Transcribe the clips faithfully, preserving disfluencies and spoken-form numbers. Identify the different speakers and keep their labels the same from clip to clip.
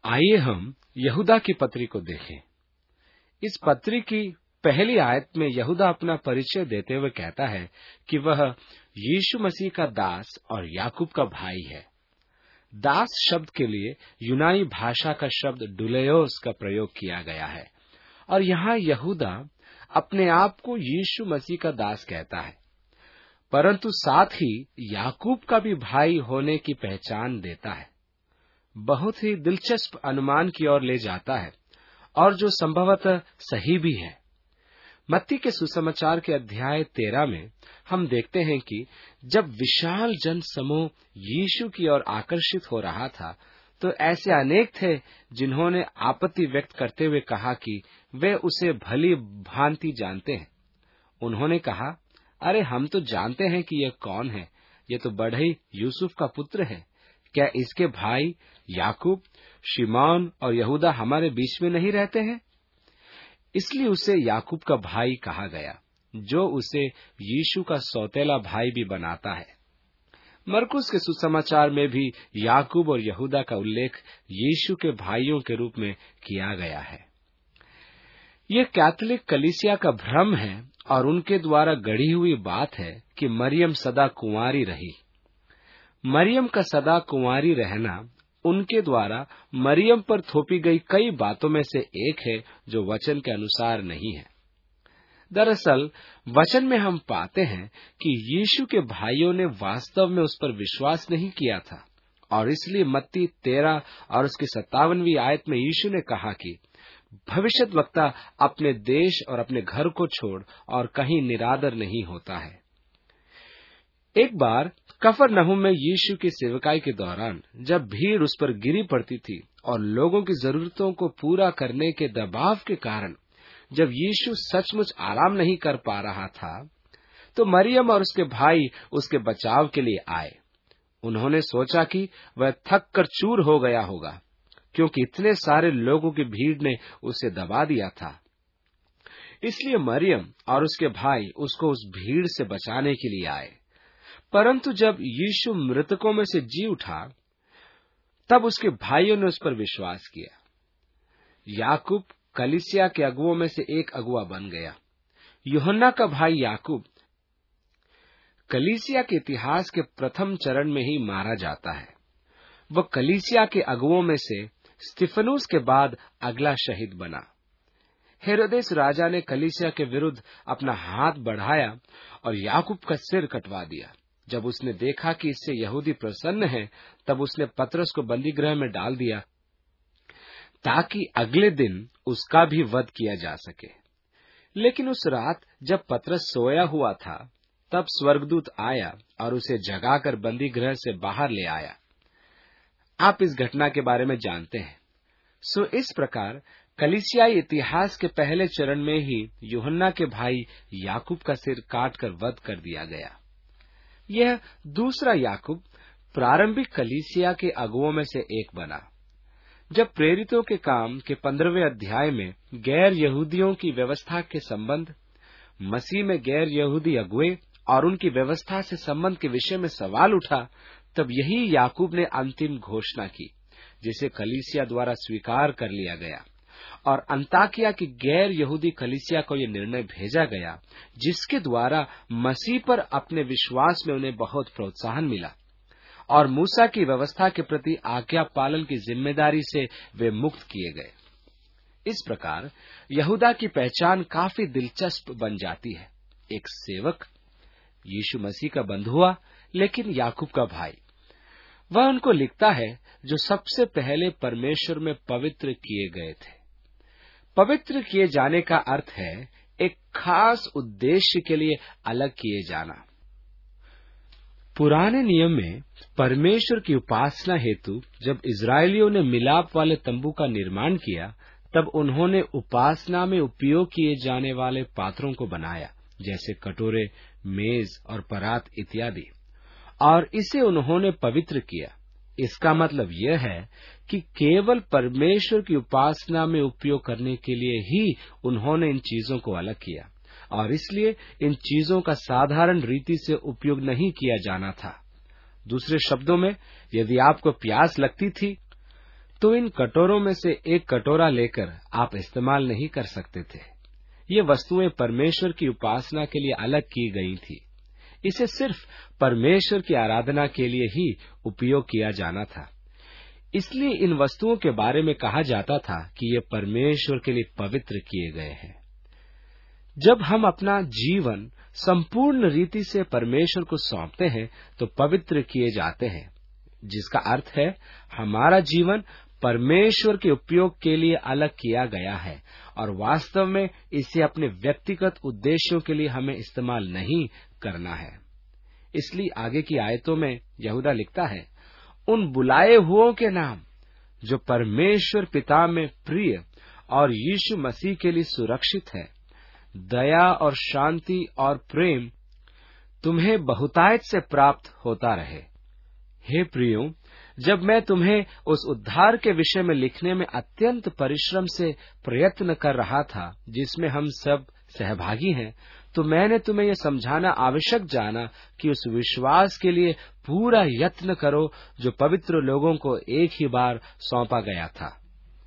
Speaker 1: आइए हम यहूदा की पत्री को देखें। इस पत्री की पहली आयत में यहूदा अपना परिचय देते हुए कहता है कि वह यीशु मसीह का दास और याकूब का भाई है। दास शब्द के लिए यूनानी भाषा का शब्द डुलेयोस का प्रयोग किया गया है और यहाँ यहूदा अपने आप को यीशु मसीह का दास कहता है, परंतु साथ ही याकूब का भी भाई होने की पहचान देता है। बहुत ही दिलचस्प अनुमान की ओर ले जाता है और जो संभवतः सही भी है। मत्ती के सुसमाचार के अध्याय तेरह में हम देखते हैं कि जब विशाल जन समूह यीशु की ओर आकर्षित हो रहा था, तो ऐसे अनेक थे जिन्होंने आपत्ति व्यक्त करते हुए कहा कि वे उसे भली भांति जानते हैं। उन्होंने कहा, अरे हम तो जानते हैं कि यह कौन है, यह तो बढ़ई यूसुफ का पुत्र है। क्या इसके भाई याकूब, शिमोन और यहूदा हमारे बीच में नहीं रहते हैं? इसलिए उसे याकूब का भाई कहा गया, जो उसे यीशु का सौतेला भाई भी बनाता है। मरकुस के सुसमाचार में भी याकूब और यहूदा का उल्लेख यीशु के भाइयों के रूप में किया गया है। यह कैथोलिक कलीसिया का भ्रम है और उनके द्वारा गढ़ी हुई बात है कि मरियम सदा कुंवारी रही। मरियम का सदा कुंवारी रहना उनके द्वारा मरियम पर थोपी गई कई बातों में से एक है, जो वचन के अनुसार नहीं है। दरअसल वचन में हम पाते हैं कि यीशु के भाइयों ने वास्तव में उस पर विश्वास नहीं किया था और इसलिए मत्ती तेरह और उसकी सत्तावनवीं आयत में यीशु ने कहा कि भविष्यद्वक्ता अपने देश और अपने घर को छोड़ और कहीं निरादर नहीं होता है। एक बार कफरनहूम में यीशु की सेवकाई के दौरान जब भीड़ उस पर गिरी पड़ती थी और लोगों की जरूरतों को पूरा करने के दबाव के कारण जब यीशु सचमुच आराम नहीं कर पा रहा था, तो मरियम और उसके भाई उसके बचाव के लिए आए। उन्होंने सोचा कि वह थक कर चूर हो गया होगा, क्योंकि इतने सारे लोगों की भीड़ ने उसे दबा दिया था। इसलिए मरियम और उसके भाई उसको उस भीड़ से बचाने के लिए आए। परंतु जब यीशु मृतकों में से जी उठा, तब उसके भाइयों ने उस पर विश्वास किया। याकूब कलीसिया के अगुओं में से एक अगुआ बन गया। यूहन्ना का भाई याकूब कलीसिया के इतिहास के प्रथम चरण में ही मारा जाता है। वह कलीसिया के अगुओं में से स्तिफनुस के बाद अगला शहीद बना। हेरोदेस राजा ने कलीसिया के विरुद्ध अपना हाथ बढ़ाया और याकूब का सिर कटवा दिया। जब उसने देखा कि इससे यहूदी प्रसन्न हैं, तब उसने पतरस को बंदीगृह में डाल दिया ताकि अगले दिन उसका भी वध किया जा सके। लेकिन उस रात जब पतरस सोया हुआ था, तब स्वर्गदूत आया और उसे जगाकर बंदीगृह से बाहर ले आया। आप इस घटना के बारे में जानते हैं। सो इस प्रकार कलीसियाई इतिहास के पहले चरण में ही यूहन्ना के भाई याकूब का सिर काटकर वध कर दिया गया। यह दूसरा याकूब प्रारंभिक कलीसिया के अगुओं में से एक बना। जब प्रेरितों के काम के पंद्रहवें अध्याय में गैर यहूदियों की व्यवस्था के संबंध, मसीह में गैर यहूदी अगुए और उनकी व्यवस्था से संबंध के विषय में सवाल उठा, तब यही याकूब ने अंतिम घोषणा की, जिसे कलीसिया द्वारा स्वीकार कर लिया गया और अंताकिया की गैर यहूदी कलीसिया को यह निर्णय भेजा गया, जिसके द्वारा मसीह पर अपने विश्वास में उन्हें बहुत प्रोत्साहन मिला और मूसा की व्यवस्था के प्रति आज्ञा पालन की जिम्मेदारी से वे मुक्त किए गए। इस प्रकार यहूदा की पहचान काफी दिलचस्प बन जाती है। एक सेवक, यीशु मसीह का बंधुआ लेकिन याकूब का भाई। वह उनको लिखता है जो सबसे पहले परमेश्वर में पवित्र किए गए थे। पवित्र किए जाने का अर्थ है एक खास उद्देश्य के लिए अलग किए जाना। पुराने नियम में परमेश्वर की उपासना हेतु जब इस्राएलियों ने मिलाप वाले तंबू का निर्माण किया, तब उन्होंने उपासना में उपयोग किए जाने वाले पात्रों को बनाया, जैसे कटोरे, मेज और परात इत्यादि, और इसे उन्होंने पवित्र किया। इसका मतलब यह है कि केवल परमेश्वर की उपासना में उपयोग करने के लिए ही उन्होंने इन चीजों को अलग किया और इसलिए इन चीजों का साधारण रीति से उपयोग नहीं किया जाना था। दूसरे शब्दों में, यदि आपको प्यास लगती थी तो इन कटोरों में से एक कटोरा लेकर आप इस्तेमाल नहीं कर सकते थे। ये वस्तुएं परमेश्वर की उपासना के लिए अलग की गई थी। इसे सिर्फ परमेश्वर की आराधना के लिए ही उपयोग किया जाना था। इसलिए इन वस्तुओं के बारे में कहा जाता था कि ये परमेश्वर के लिए पवित्र किए गए हैं। जब हम अपना जीवन संपूर्ण रीति से परमेश्वर को सौंपते हैं तो पवित्र किए जाते हैं, जिसका अर्थ है हमारा जीवन परमेश्वर के उपयोग के लिए अलग किया गया है और वास्तव में इसे अपने व्यक्तिगत उद्देश्यों के लिए हमें इस्तेमाल नहीं करना है। इसलिए आगे की आयतों में यहूदा लिखता है, उन बुलाए हुओं के नाम जो परमेश्वर पिता में प्रिय और यीशु मसीह के लिए सुरक्षित है, दया और शांति और प्रेम तुम्हें बहुतायत से प्राप्त होता रहे। हे प्रियो, जब मैं तुम्हें उस उद्धार के विषय में लिखने में अत्यंत परिश्रम से प्रयत्न कर रहा था जिसमें हम सब सहभागी हैं, तो मैंने तुम्हें यह समझाना आवश्यक जाना कि उस विश्वास के लिए पूरा यत्न करो जो पवित्र लोगों को एक ही बार सौंपा गया था।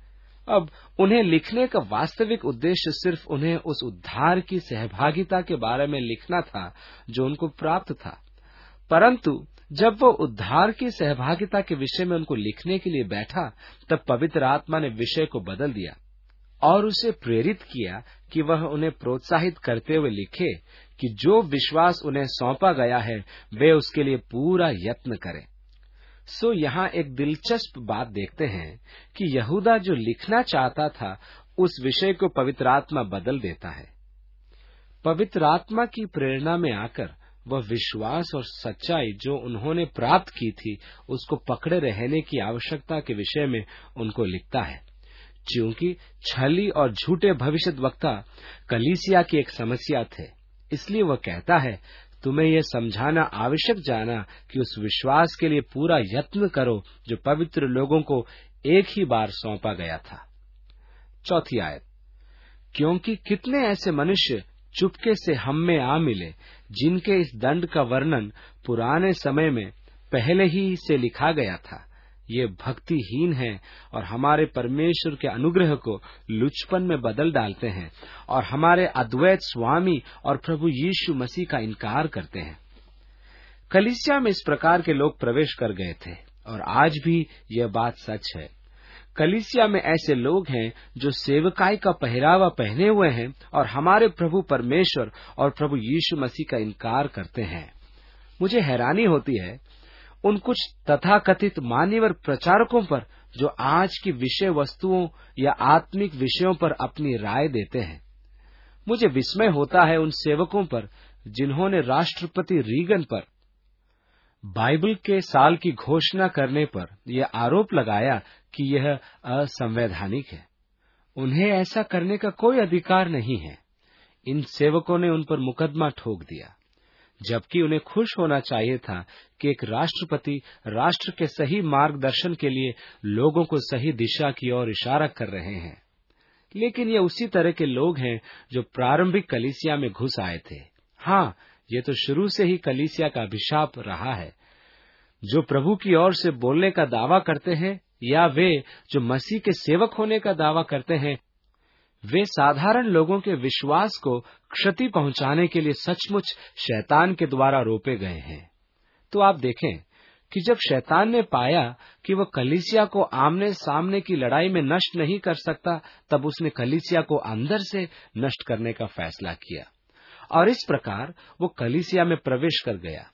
Speaker 1: अब उन्हें लिखने का वास्तविक उद्देश्य सिर्फ उन्हें उस उद्धार की सहभागिता के बारे में लिखना था जो उनको प्राप्त था, परंतु जब वो उद्धार की सहभागिता के विषय में उनको लिखने के लिए बैठा, तब पवित्र आत्मा ने विषय को बदल दिया और उसे प्रेरित किया कि वह उन्हें प्रोत्साहित करते हुए लिखे कि जो विश्वास उन्हें सौंपा गया है वे उसके लिए पूरा यत्न करें। सो यहाँ एक दिलचस्प बात देखते हैं कि यहूदा जो लिखना चाहता था उस विषय को पवित्र आत्मा बदल देता है। पवित्र आत्मा की प्रेरणा में आकर वह विश्वास और सच्चाई जो उन्होंने प्राप्त की थी उसको पकड़े रहने की आवश्यकता के विषय में उनको लिखता है। क्योंकि छली और झूठे भविष्यद्वक्ता कलीसिया की एक समस्या थे, इसलिए वह कहता है, तुम्हें यह समझाना आवश्यक जाना कि उस विश्वास के लिए पूरा यत्न करो जो पवित्र लोगों को एक ही बार सौंपा गया था। चौथी आयत, क्योंकि कितने ऐसे मनुष्य चुपके से हम में आ मिले जिनके इस दंड का वर्णन पुराने समय में पहले ही से लिखा गया था। ये भक्तिहीन हैं और हमारे परमेश्वर के अनुग्रह को लुचपन में बदल डालते हैं और हमारे अद्वैत स्वामी और प्रभु यीशु मसीह का इनकार करते हैं। कलीसिया में इस प्रकार के लोग प्रवेश कर गए थे और आज भी यह बात सच है। कलीसिया में ऐसे लोग हैं जो सेवकाई का पहरावा पहने हुए हैं और हमारे प्रभु परमेश्वर और प्रभु यीशु मसीह का इनकार करते हैं। मुझे हैरानी होती है उन कुछ तथाकथित मान्यवर प्रचारकों पर जो आज की विषय वस्तुओं या आत्मिक विषयों पर अपनी राय देते हैं। मुझे विस्मय होता है उन सेवकों पर जिन्होंने राष्ट्रपति रीगन पर बाइबल के साल की घोषणा करने पर यह आरोप लगाया कि यह असंवैधानिक है। उन्हें ऐसा करने का कोई अधिकार नहीं है। इन सेवकों ने उन पर मुकदमा ठोक दिया, जबकि उन्हें खुश होना चाहिए था कि एक राष्ट्रपति राष्ट्र के सही मार्गदर्शन के लिए लोगों को सही दिशा की ओर इशारा कर रहे हैं। लेकिन ये उसी तरह के लोग हैं जो प्रारंभिक कलीसिया में घुस आए थे। हाँ, ये तो शुरू से ही कलीसिया का अभिशाप रहा है। जो प्रभु की ओर से बोलने का दावा करते हैं या वे जो मसीह के सेवक होने का दावा करते हैं, वे साधारण लोगों के विश्वास को क्षति पहुंचाने के लिए सचमुच शैतान के द्वारा रोपे गए हैं। तो आप देखें कि जब शैतान ने पाया कि वह कलीसिया को आमने सामने की लड़ाई में नष्ट नहीं कर सकता, तब उसने कलीसिया को अंदर से नष्ट करने का फैसला किया और इस प्रकार वो कलीसिया में प्रवेश कर गया।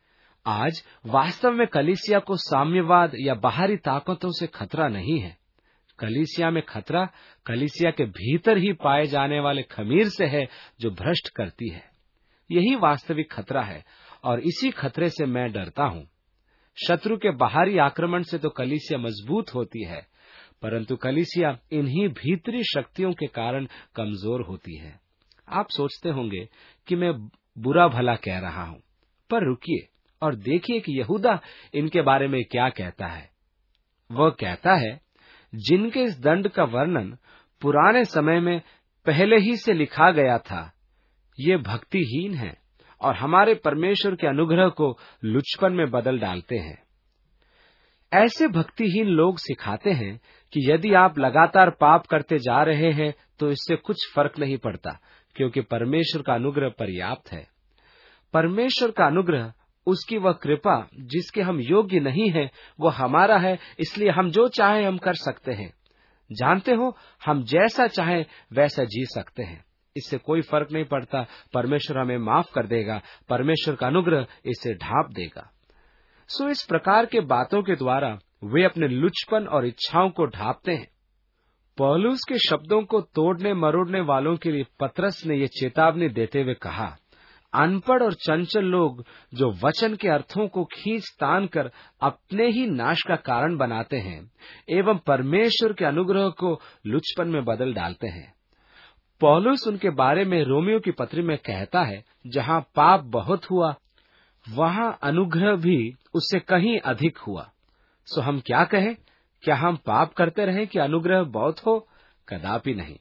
Speaker 1: आज वास्तव में कलीसिया को साम्यवाद या बाहरी ताकतों से खतरा नहीं है। कलीसिया में खतरा कलीसिया के भीतर ही पाए जाने वाले खमीर से है जो भ्रष्ट करती है। यही वास्तविक खतरा है और इसी खतरे से मैं डरता हूँ। शत्रु के बाहरी आक्रमण से तो कलीसिया मजबूत होती है, परंतु कलीसिया इन्हीं भीतरी शक्तियों के कारण कमजोर होती है। आप सोचते होंगे कि मैं बुरा भला कह रहा हूँ, पर रुकिए और देखिए कि यहूदा इनके बारे में क्या कहता है। वह कहता है, जिनके इस दंड का वर्णन पुराने समय में पहले ही से लिखा गया था, ये भक्तिहीन हैं और हमारे परमेश्वर के अनुग्रह को लुचपन में बदल डालते हैं। ऐसे भक्तिहीन लोग सिखाते हैं कि यदि आप लगातार पाप करते जा रहे हैं तो इससे कुछ फर्क नहीं पड़ता, क्योंकि परमेश्वर का अनुग्रह पर्याप्त है। परमेश्वर का अनुग्रह, उसकी वह कृपा जिसके हम योग्य नहीं हैं, वो हमारा है, इसलिए हम जो चाहे हम कर सकते हैं। जानते हो, हम जैसा चाहे वैसा जी सकते हैं। इससे कोई फर्क नहीं पड़ता। परमेश्वर हमें माफ कर देगा, परमेश्वर का अनुग्रह इसे ढांप देगा। सो इस प्रकार के बातों के द्वारा वे अपने लुचपन और इच्छाओं को ढांपते हैं। पौलुस के शब्दों को तोड़ने मरोड़ने वालों के लिए पतरस ने ये चेतावनी देते हुए कहा, अनपढ़ और चंचल लोग जो वचन के अर्थों को खींच तान कर अपने ही नाश का कारण बनाते हैं एवं परमेश्वर के अनुग्रह को लुचपन में बदल डालते हैं। पौलुस उनके बारे में रोमियो की पत्री में कहता है, जहां पाप बहुत हुआ वहां अनुग्रह भी उससे कहीं अधिक हुआ। सो हम क्या कहें? क्या हम पाप करते रहें कि अनुग्रह बहुत हो? कदापि नहीं।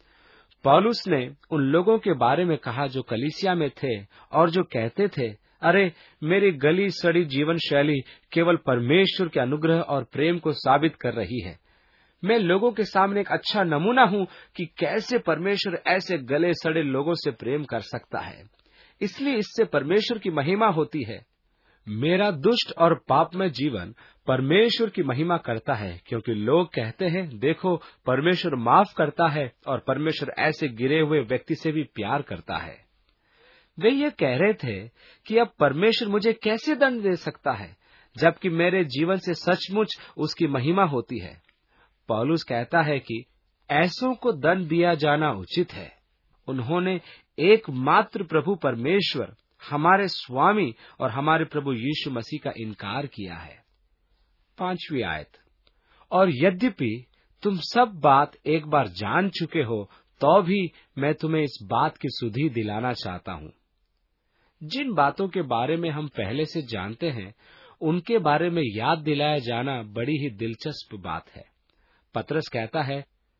Speaker 1: पौलुस ने उन लोगों के बारे में कहा जो कलीसिया में थे और जो कहते थे, अरे मेरी गली सड़ी जीवन शैली केवल परमेश्वर के अनुग्रह और प्रेम को साबित कर रही है। मैं लोगों के सामने एक अच्छा नमूना हूं कि कैसे परमेश्वर ऐसे गले सड़े लोगों से प्रेम कर सकता है, इसलिए इससे परमेश्वर की महिमा होती है। मेरा दुष्ट और पापमय जीवन परमेश्वर की महिमा करता है, क्योंकि लोग कहते हैं, देखो परमेश्वर माफ करता है और परमेश्वर ऐसे गिरे हुए व्यक्ति से भी प्यार करता है। वे ये कह रहे थे कि अब परमेश्वर मुझे कैसे दंड दे सकता है, जबकि मेरे जीवन से सचमुच उसकी महिमा होती है। पौलुस कहता है कि ऐसों को दंड दिया जाना उचित है। उन्होंने एकमात्र प्रभु परमेश्वर, हमारे स्वामी और हमारे प्रभु यीशु मसीह का इनकार किया है। पांचवी आयत, और यद्यपि तुम सब बात एक बार जान चुके हो, तो भी मैं तुम्हें इस बात की सुधि दिलाना चाहता हूं। जिन बातों के बारे में हम पहले से जानते हैं, उनके बारे में याद दिलाया जाना बड़ी ही दिलचस्प बात है। पतरस कहता है,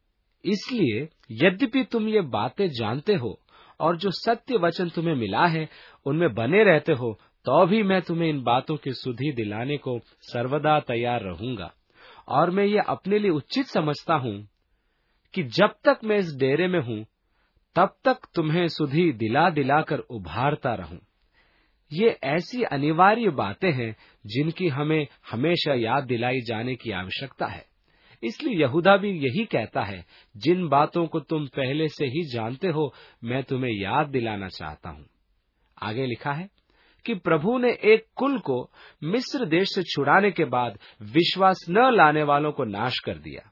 Speaker 1: इसलिए यद्यपि तुम ये बातें जानते हो और जो सत्य वचन तुम्हें मिला है उनमें बने रहते हो, तो भी मैं तुम्हें इन बातों की सुधि दिलाने को सर्वदा तैयार रहूंगा। और मैं ये अपने लिए उचित समझता हूं कि जब तक मैं इस डेरे में हूं, तब तक तुम्हें सुधि दिला दिलाकर उभारता रहूं। ये ऐसी अनिवार्य बातें हैं जिनकी हमें हमेशा याद दिलाई जाने की आवश्यकता है। इसलिए यहूदा भी यही कहता है, जिन बातों को तुम पहले से ही जानते हो, मैं तुम्हें याद दिलाना चाहता हूं। आगे लिखा है कि प्रभु ने एक कुल को मिस्र देश से छुड़ाने के बाद विश्वास न लाने वालों को नाश कर दिया।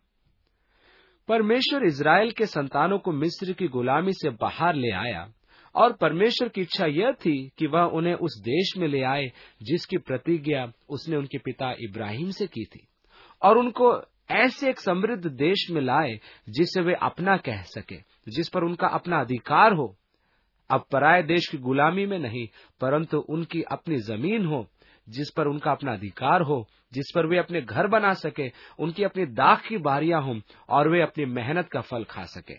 Speaker 1: परमेश्वर इस्राएल के संतानों को मिस्र की गुलामी से बाहर ले आया और परमेश्वर की इच्छा यह थी कि वह उन्हें उस देश में ले आए जिसकी प्रतिज्ञा उसने उनके पिता इब्राहिम से की थी, और उनको ऐसे एक समृद्ध देश में लाए जिसे वे अपना कह सके, जिस पर उनका अपना अधिकार हो। अब पराये देश की गुलामी में नहीं, परंतु उनकी अपनी जमीन हो जिस पर उनका अपना अधिकार हो, जिस पर वे अपने घर बना सके, उनकी अपनी दाख की बारियां हों और वे अपनी मेहनत का फल खा सके।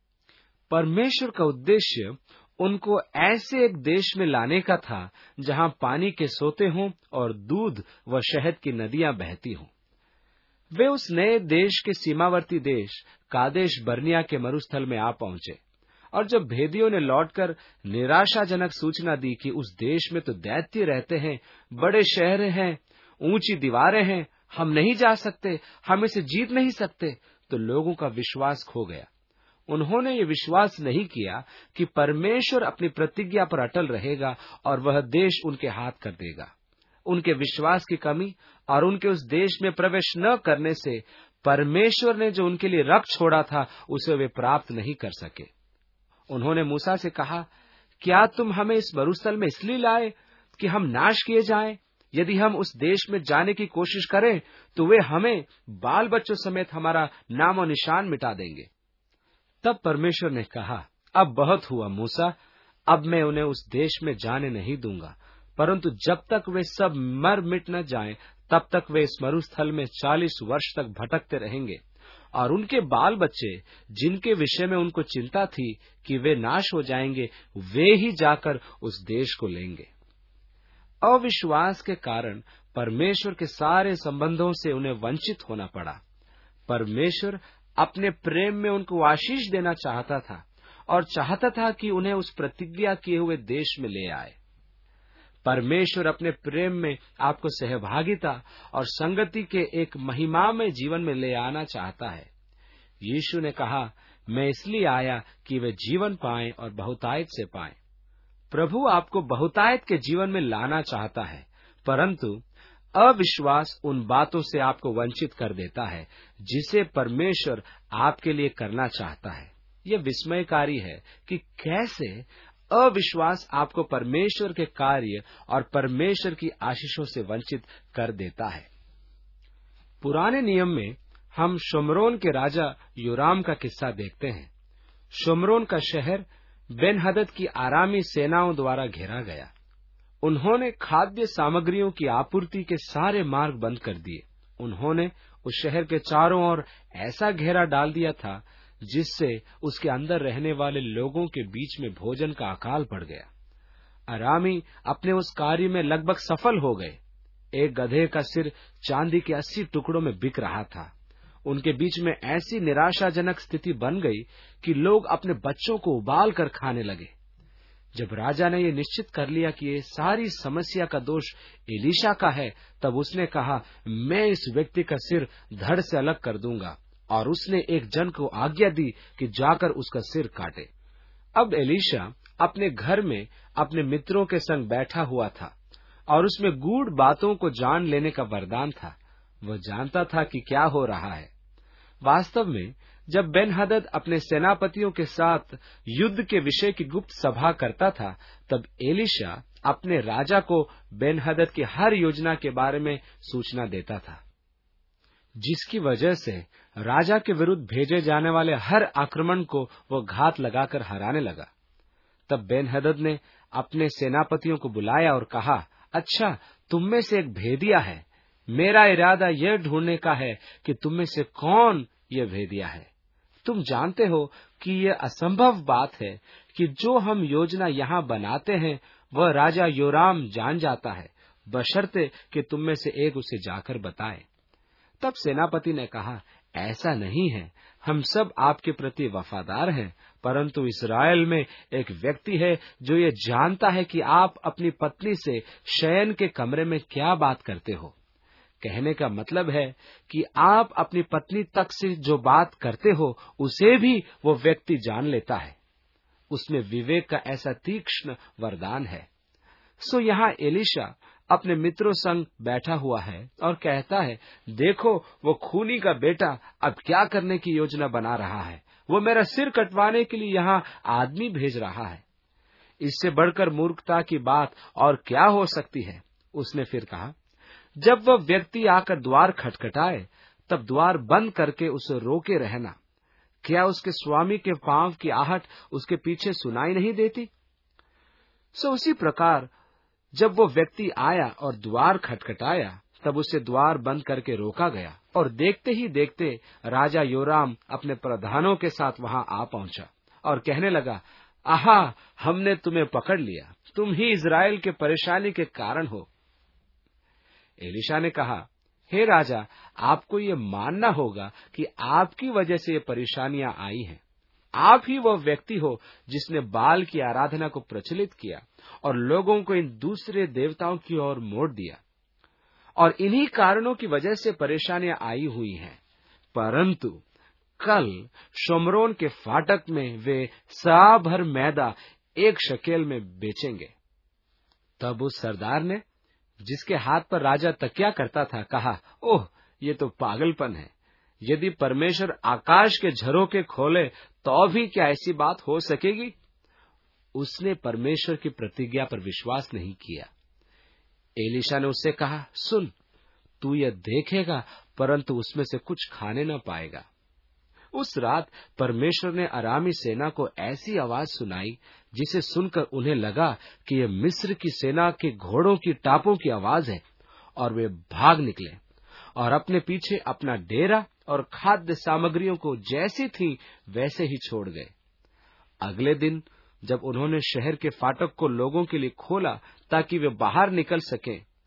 Speaker 1: परमेश्वर का उद्देश्य उनको ऐसे एक देश में लाने का था जहां पानी के सोते हों और दूध व शहद की नदियां बहती हों। वे उस नए देश के सीमावर्ती देश कादेश बर्निया के मरुस्थल में आ पहुंचे, और जब भेदियों ने लौटकर निराशाजनक सूचना दी कि उस देश में तो दैत्य रहते हैं, बड़े शहर हैं, ऊंची दीवारें हैं, हम नहीं जा सकते, हम इसे जीत नहीं सकते, तो लोगों का विश्वास खो गया। उन्होंने ये विश्वास नहीं किया कि परमेश्वर अपनी प्रतिज्ञा पर अटल रहेगा और वह देश उनके हाथ कर देगा। उनके विश्वास की कमी और उनके उस देश में प्रवेश न करने से परमेश्वर ने जो उनके लिए रख छोड़ा था उसे वे प्राप्त नहीं कर सके। उन्होंने मूसा से कहा, क्या तुम हमें इस मरुस्थल में इसलिए लाए कि हम नाश किए जाएं? यदि हम उस देश में जाने की कोशिश करें तो वे हमें बाल बच्चों समेत हमारा नामो निशान मिटा देंगे। तब परमेश्वर ने कहा, अब बहुत हुआ मूसा, अब मैं उन्हें उस देश में जाने नहीं दूंगा, परंतु जब तक वे सब मर मिट न जाएं, तब तक वे इस मरुस्थल में चालीस वर्ष तक भटकते रहेंगे, और उनके बाल बच्चे जिनके विषय में उनको चिंता थी कि वे नाश हो जाएंगे, वे ही जाकर उस देश को लेंगे। अविश्वास के कारण परमेश्वर के सारे संबंधों से उन्हें वंचित होना पड़ा। परमेश्वर अपने प्रेम में उनको आशीष देना चाहता था और चाहता था कि उन्हें उस प्रतिज्ञा किए हुए देश में ले आए। परमेश्वर अपने प्रेम में आपको सहभागिता और संगति के एक महिमामय जीवन में ले आना चाहता है। यीशु ने कहा, मैं इसलिए आया कि वे जीवन पाएं और बहुतायत से पाएं। प्रभु आपको बहुतायत के जीवन में लाना चाहता है, परंतु अविश्वास उन बातों से आपको वंचित कर देता है जिसे परमेश्वर आपके लिए करना चाहता है। यह विस्मयकारी है कि कैसे अविश्वास आपको परमेश्वर के कार्य और परमेश्वर की आशीषों से वंचित कर देता है। पुराने नियम में हम शोम्रोन के राजा योराम का किस्सा देखते हैं। शोम्रोन का शहर बेन-हदद की आरामी सेनाओं द्वारा घेरा गया। उन्होंने खाद्य सामग्रियों की आपूर्ति के सारे मार्ग बंद कर दिए। उन्होंने उस शहर के चारों ओर ऐसा घेरा डाल दिया था जिससे उसके अंदर रहने वाले लोगों के बीच में भोजन का अकाल पड़ गया। अरामी अपने उस कार्य में लगभग सफल हो गए। एक गधे का सिर चांदी के अस्सी टुकड़ों में बिक रहा था। उनके बीच में ऐसी निराशाजनक स्थिति बन गई कि लोग अपने बच्चों को उबाल कर खाने लगे। जब राजा ने ये निश्चित कर लिया कि ये सारी समस्या का दोष एलीशा का है, तब उसने कहा, मैं इस व्यक्ति का सिर धड़ से अलग कर दूंगा, और उसने एक जन को आज्ञा दी कि जाकर उसका सिर काटे। अब एलीशा अपने घर में अपने मित्रों के संग बैठा हुआ था और उसमें गूढ़ बातों को जान लेने का वरदान था। वह जानता था कि क्या हो रहा है। वास्तव में जब बेन-हदद अपने सेनापतियों के साथ युद्ध के विषय की गुप्त सभा करता था, तब एलीशा अपने राजा को बेन-हदद की हर योजना के बारे में सूचना देता था, जिसकी वजह से राजा के विरुद्ध भेजे जाने वाले हर आक्रमण को वो घात लगाकर हराने लगा। तब बेन-हदद ने अपने सेनापतियों को बुलाया और कहा, अच्छा, तुम में से एक भेदिया है। मेरा इरादा यह ढूंढने का है कि तुम में से कौन यह भेदिया है। तुम जानते हो कि यह असंभव बात है कि जो हम योजना यहाँ बनाते हैं वह राजा योराम जान जाता है, बशर्ते कि तुम में से एक उसे जाकर बताए। तब सेनापति ने कहा, ऐसा नहीं है, हम सब आपके प्रति वफादार हैं, परंतु इस्राएल में एक व्यक्ति है जो ये जानता है कि आप अपनी पत्नी से शयन के कमरे में क्या बात करते हो। कहने का मतलब है कि आप अपनी पत्नी तक से जो बात करते हो उसे भी वो व्यक्ति जान लेता है। उसमें विवेक का ऐसा तीक्ष्ण वरदान है। सो यहाँ एलीशा अपने मित्रों संग बैठा हुआ है और कहता है, देखो, वो खूनी का बेटा अब क्या करने की योजना बना रहा है। वो मेरा सिर कटवाने के लिए यहाँ आदमी भेज रहा है। इससे बढ़कर मूर्खता की बात और क्या हो सकती है। उसने फिर कहा, जब वह व्यक्ति आकर द्वार खटखटाए, तब द्वार बंद करके उसे रोके रहना। क्या उसके स्वामी के पांव की आहट उसके पीछे सुनाई नहीं देती? सो उसी प्रकार जब वो व्यक्ति आया और द्वार खटखटाया, तब उसे द्वार बंद करके रोका गया, और देखते ही देखते राजा योराम अपने प्रधानों के साथ वहां आ पहुंचा और कहने लगा, आहा, हमने तुम्हें पकड़ लिया, तुम ही इज़राइल के परेशानी के कारण हो। एलीशा ने कहा, हे राजा, आपको ये मानना होगा कि आपकी वजह से ये परेशानियां आई हैं। आप ही वह व्यक्ति हो जिसने बाल की आराधना को प्रचलित किया और लोगों को इन दूसरे देवताओं की ओर मोड़ दिया, और इन्हीं कारणों की वजह से परेशानियां आई हुई हैं। परंतु कल शोम्रोन के फाटक में वे सा भर मैदा एक शकेल में बेचेंगे। तब उस सरदार ने, जिसके हाथ पर राजा तकिया करता था, कहा, ओह, ये तो पागलपन है। यदि परमेश्वर आकाश के झरोखे खोले तो भी क्या ऐसी बात हो सकेगी? उसने परमेश्वर की प्रतिज्ञा पर विश्वास नहीं किया। एलीशा ने उससे कहा, सुन, तू यह देखेगा, परंतु उसमें से कुछ खाने न पाएगा। उस रात परमेश्वर ने अरामी सेना को ऐसी आवाज सुनाई जिसे सुनकर उन्हें लगा कि यह मिस्र की सेना के घोड़ों की टापों की आवाज है, और वे भाग निकले और अपने पीछे अपना डेरा और खाद्य सामग्रियों को जैसी थी वैसे ही छोड़ गए। अगले दिन जब उन्होंने शहर के फाटक को लोगों के लिए खोला ताकि वे बाहर निकल सकें,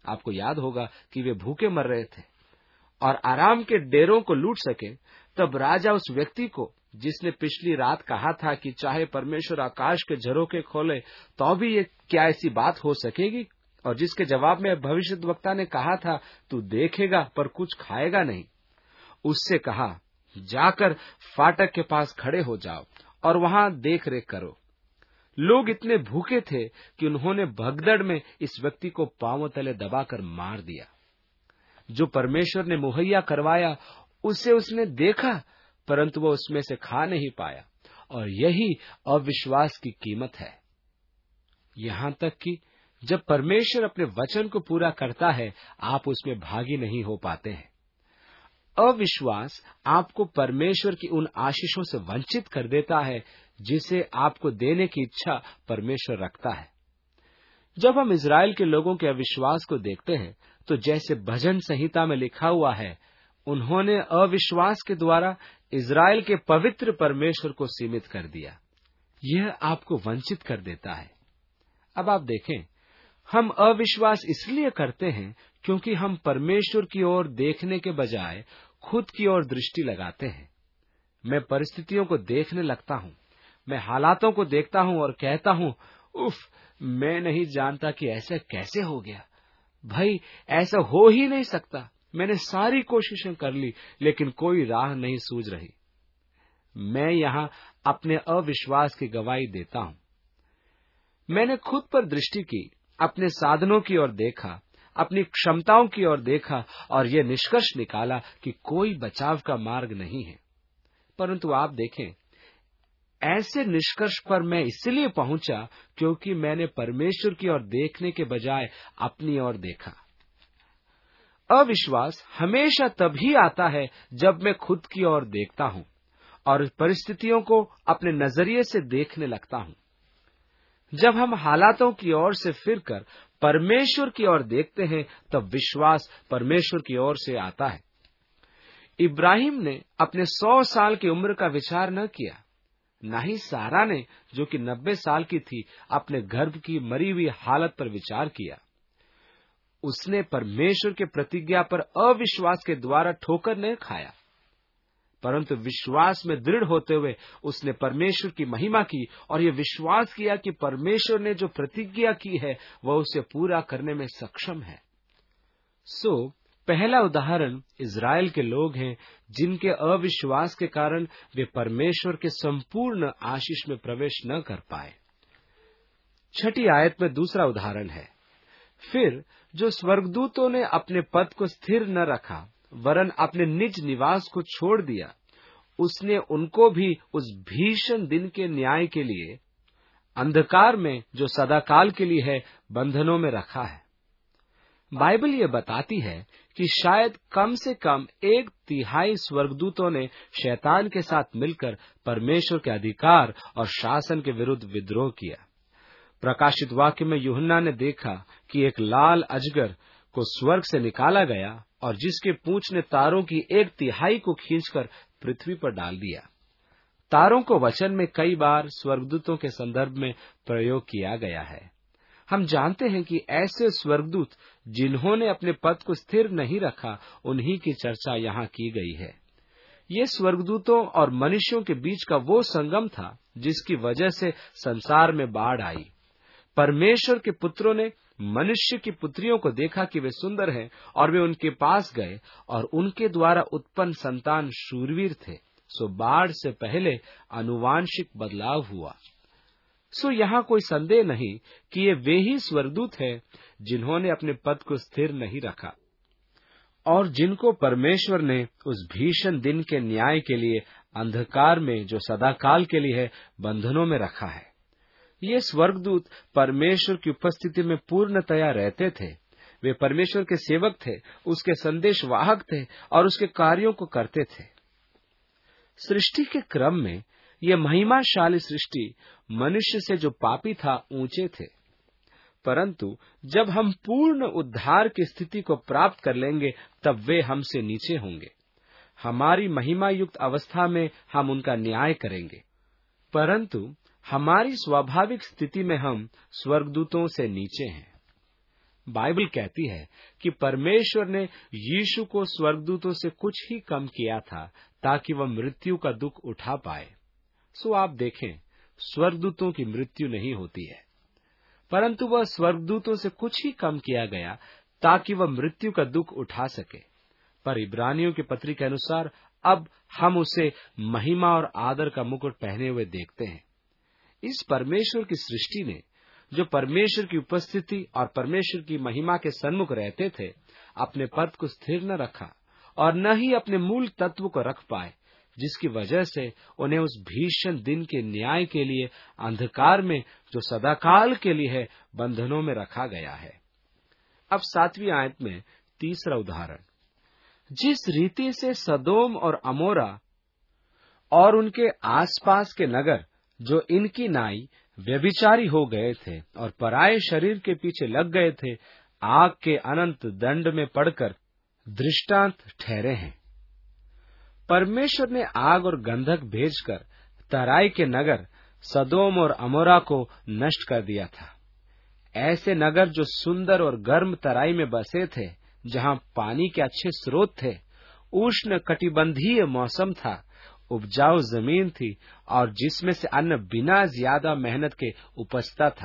Speaker 1: आपको याद होगा कि वे भूखे मर रहे थे और आराम के डेरों को लूट सके, तब राजा उस व्यक्ति को, जिसने पिछली रात कहा था कि चाहे परमेश्वर आकाश के झरोखे खोले तो भी ये क्या ऐसी बात हो सकेगी, और जिसके जवाब में भविष्यद्वक्ता ने कहा था तू देखेगा पर कुछ खाएगा नहीं, उससे कहा जाकर फाटक के पास खड़े हो जाओ और वहां देख रेख करो। लोग इतने भूखे थे कि उन्होंने भगदड़ में इस व्यक्ति को पांवों तले दबाकर मार दिया। जो परमेश्वर ने मुहैया करवाया उसे उसने देखा, परंतु वो उसमें से खा नहीं पाया, और यही अविश्वास की कीमत है। यहां तक कि जब परमेश्वर अपने वचन को पूरा करता है, आप उसमें भागी नहीं हो पाते हैं। अविश्वास आपको परमेश्वर की उन आशीषों से वंचित कर देता है जिसे आपको देने की इच्छा परमेश्वर रखता है। जब हम इज़राइल के लोगों के अविश्वास को देखते हैं, तो जैसे भजन संहिता में लिखा हुआ है, उन्होंने अविश्वास के द्वारा इज़राइल के पवित्र परमेश्वर को सीमित कर दिया। यह आपको वंचित कर देता है। अब आप देखें, हम अविश्वास इसलिए करते हैं क्योंकि हम परमेश्वर की ओर देखने के बजाय खुद की ओर दृष्टि लगाते हैं। मैं परिस्थितियों को देखने लगता हूं, मैं हालातों को देखता हूं और कहता हूं, उफ, मैं नहीं जानता कि ऐसा कैसे हो गया। भाई, ऐसा हो ही नहीं सकता। मैंने सारी कोशिशें कर ली, लेकिन कोई राह नहीं सूझ रही। मैं यहां अपने अविश्वास की गवाही देता हूं। मैंने खुद पर दृष्टि की, अपने साधनों की ओर देखा, अपनी क्षमताओं की ओर देखा और यह निष्कर्ष निकाला कि कोई बचाव का मार्ग नहीं है। परंतु आप देखें, ऐसे निष्कर्ष पर मैं इसलिए पहुंचा क्योंकि मैंने परमेश्वर की ओर देखने के बजाय अपनी ओर देखा। अविश्वास हमेशा तभी आता है जब मैं खुद की ओर देखता हूं और परिस्थितियों को अपने नजरिए से देखने लगता हूं। जब हम हालातों की ओर से फिरकर परमेश्वर की ओर देखते हैं, तब विश्वास परमेश्वर की ओर से आता है। इब्राहिम ने अपने सौ साल की उम्र का विचार न किया, न ही सारा ने, जो कि नब्बे साल की थी, अपने गर्भ की मरी हुई हालत पर विचार किया। उसने परमेश्वर के प्रतिज्ञा पर अविश्वास के द्वारा ठोकर नहीं खाया, परंतु विश्वास में दृढ़ होते हुए उसने परमेश्वर की महिमा की और ये विश्वास किया कि परमेश्वर ने जो प्रतिज्ञा की है वह उसे पूरा करने में सक्षम है। सो पहला उदाहरण इज़राइल के लोग हैं, जिनके अविश्वास के कारण वे परमेश्वर के संपूर्ण आशीष में प्रवेश न कर पाए। छठी आयत में दूसरा उदाहरण है, फिर जो स्वर्गदूतों ने अपने पद को स्थिर न रखा वरन अपने निज निवास को छोड़ दिया, उसने उनको भी उस भीषण दिन के न्याय के लिए अंधकार में, जो सदाकाल के लिए है, बंधनों में रखा है। बाइबल ये बताती है कि शायद कम से कम एक तिहाई स्वर्गदूतों ने शैतान के साथ मिलकर परमेश्वर के अधिकार और शासन के विरुद्ध विद्रोह किया। प्रकाशित वाक्य में यूहन्ना ने देखा कि एक लाल अजगर को स्वर्ग से निकाला गया और जिसके पूंछ ने तारों की एक तिहाई को खींचकर पृथ्वी पर डाल दिया। तारों को वचन में कई बार स्वर्गदूतों के संदर्भ में प्रयोग किया गया है। हम जानते हैं कि ऐसे स्वर्गदूत जिन्होंने अपने पद को स्थिर नहीं रखा, उन्हीं की चर्चा यहाँ की गई है। ये स्वर्गदूतों और मनुष्यों के बीच का वो संगम था जिसकी वजह से संसार में बाढ़ आई। परमेश्वर के पुत्रों ने मनुष्य की पुत्रियों को देखा कि वे सुंदर हैं और वे उनके पास गए और उनके द्वारा उत्पन्न संतान शूरवीर थे। सो बाढ़ से पहले आनुवांशिक बदलाव हुआ। सो यहाँ कोई संदेह नहीं कि ये वे ही स्वर्गदूत हैं जिन्होंने अपने पद को स्थिर नहीं रखा और जिनको परमेश्वर ने उस भीषण दिन के न्याय के लिए अंधकार में, जो सदाकाल के लिए है, बंधनों में रखा है। ये स्वर्गदूत परमेश्वर की उपस्थिति में पूर्णतया रहते थे। वे परमेश्वर के सेवक थे, उसके संदेश वाहक थे और उसके कार्यों को करते थे। सृष्टि के क्रम में यह महिमाशाली सृष्टि मनुष्य से जो पापी था ऊंचे थे, परंतु जब हम पूर्ण उद्धार की स्थिति को प्राप्त कर लेंगे तब वे हमसे नीचे होंगे। हमारी महिमा युक्त अवस्था में हम उनका न्याय करेंगे, परंतु हमारी स्वाभाविक स्थिति में हम स्वर्गदूतों से नीचे हैं। बाइबल कहती है कि परमेश्वर ने यीशु को स्वर्गदूतों से कुछ ही कम किया था ताकि वह मृत्यु का दुख उठा पाए। सो आप देखें, स्वर्गदूतों की मृत्यु नहीं होती है, परंतु वह स्वर्गदूतों से कुछ ही कम किया गया ताकि वह मृत्यु का दुख उठा सके। पर इब्रानियों की पत्री के अनुसार अब हम उसे महिमा और आदर का मुकुट पहने हुए देखते हैं। इस परमेश्वर की सृष्टि ने, जो परमेश्वर की उपस्थिति और परमेश्वर की महिमा के सन्मुख रहते थे, अपने पद को स्थिर न रखा और न ही अपने मूल तत्व को रख पाए, जिसकी वजह से उन्हें उस भीषण दिन के न्याय के लिए अंधकार में, जो सदाकाल के लिए है, बंधनों में रखा गया है। अब सातवीं आयत में तीसरा उदाहरण, जिस रीति से सदोम और अमोरा और उनके आसपास के नगर, जो इनकी नाई व्यभिचारी हो गए थे और पराये शरीर के पीछे लग गए थे, आग के अनंत दंड में पड़कर दृष्टांत ठहरे हैं। परमेश्वर ने आग और गंधक भेजकर तराई के नगर सदोम और अमोरा को नष्ट कर दिया था। ऐसे नगर जो सुंदर और गर्म तराई में बसे थे, जहां पानी के अच्छे स्रोत थे, उष्ण कटिबंधीय मौसम था, उपजाऊ जमीन थी और जिसमें से अन्न बिना ज्यादा मेहनत के उपजता था।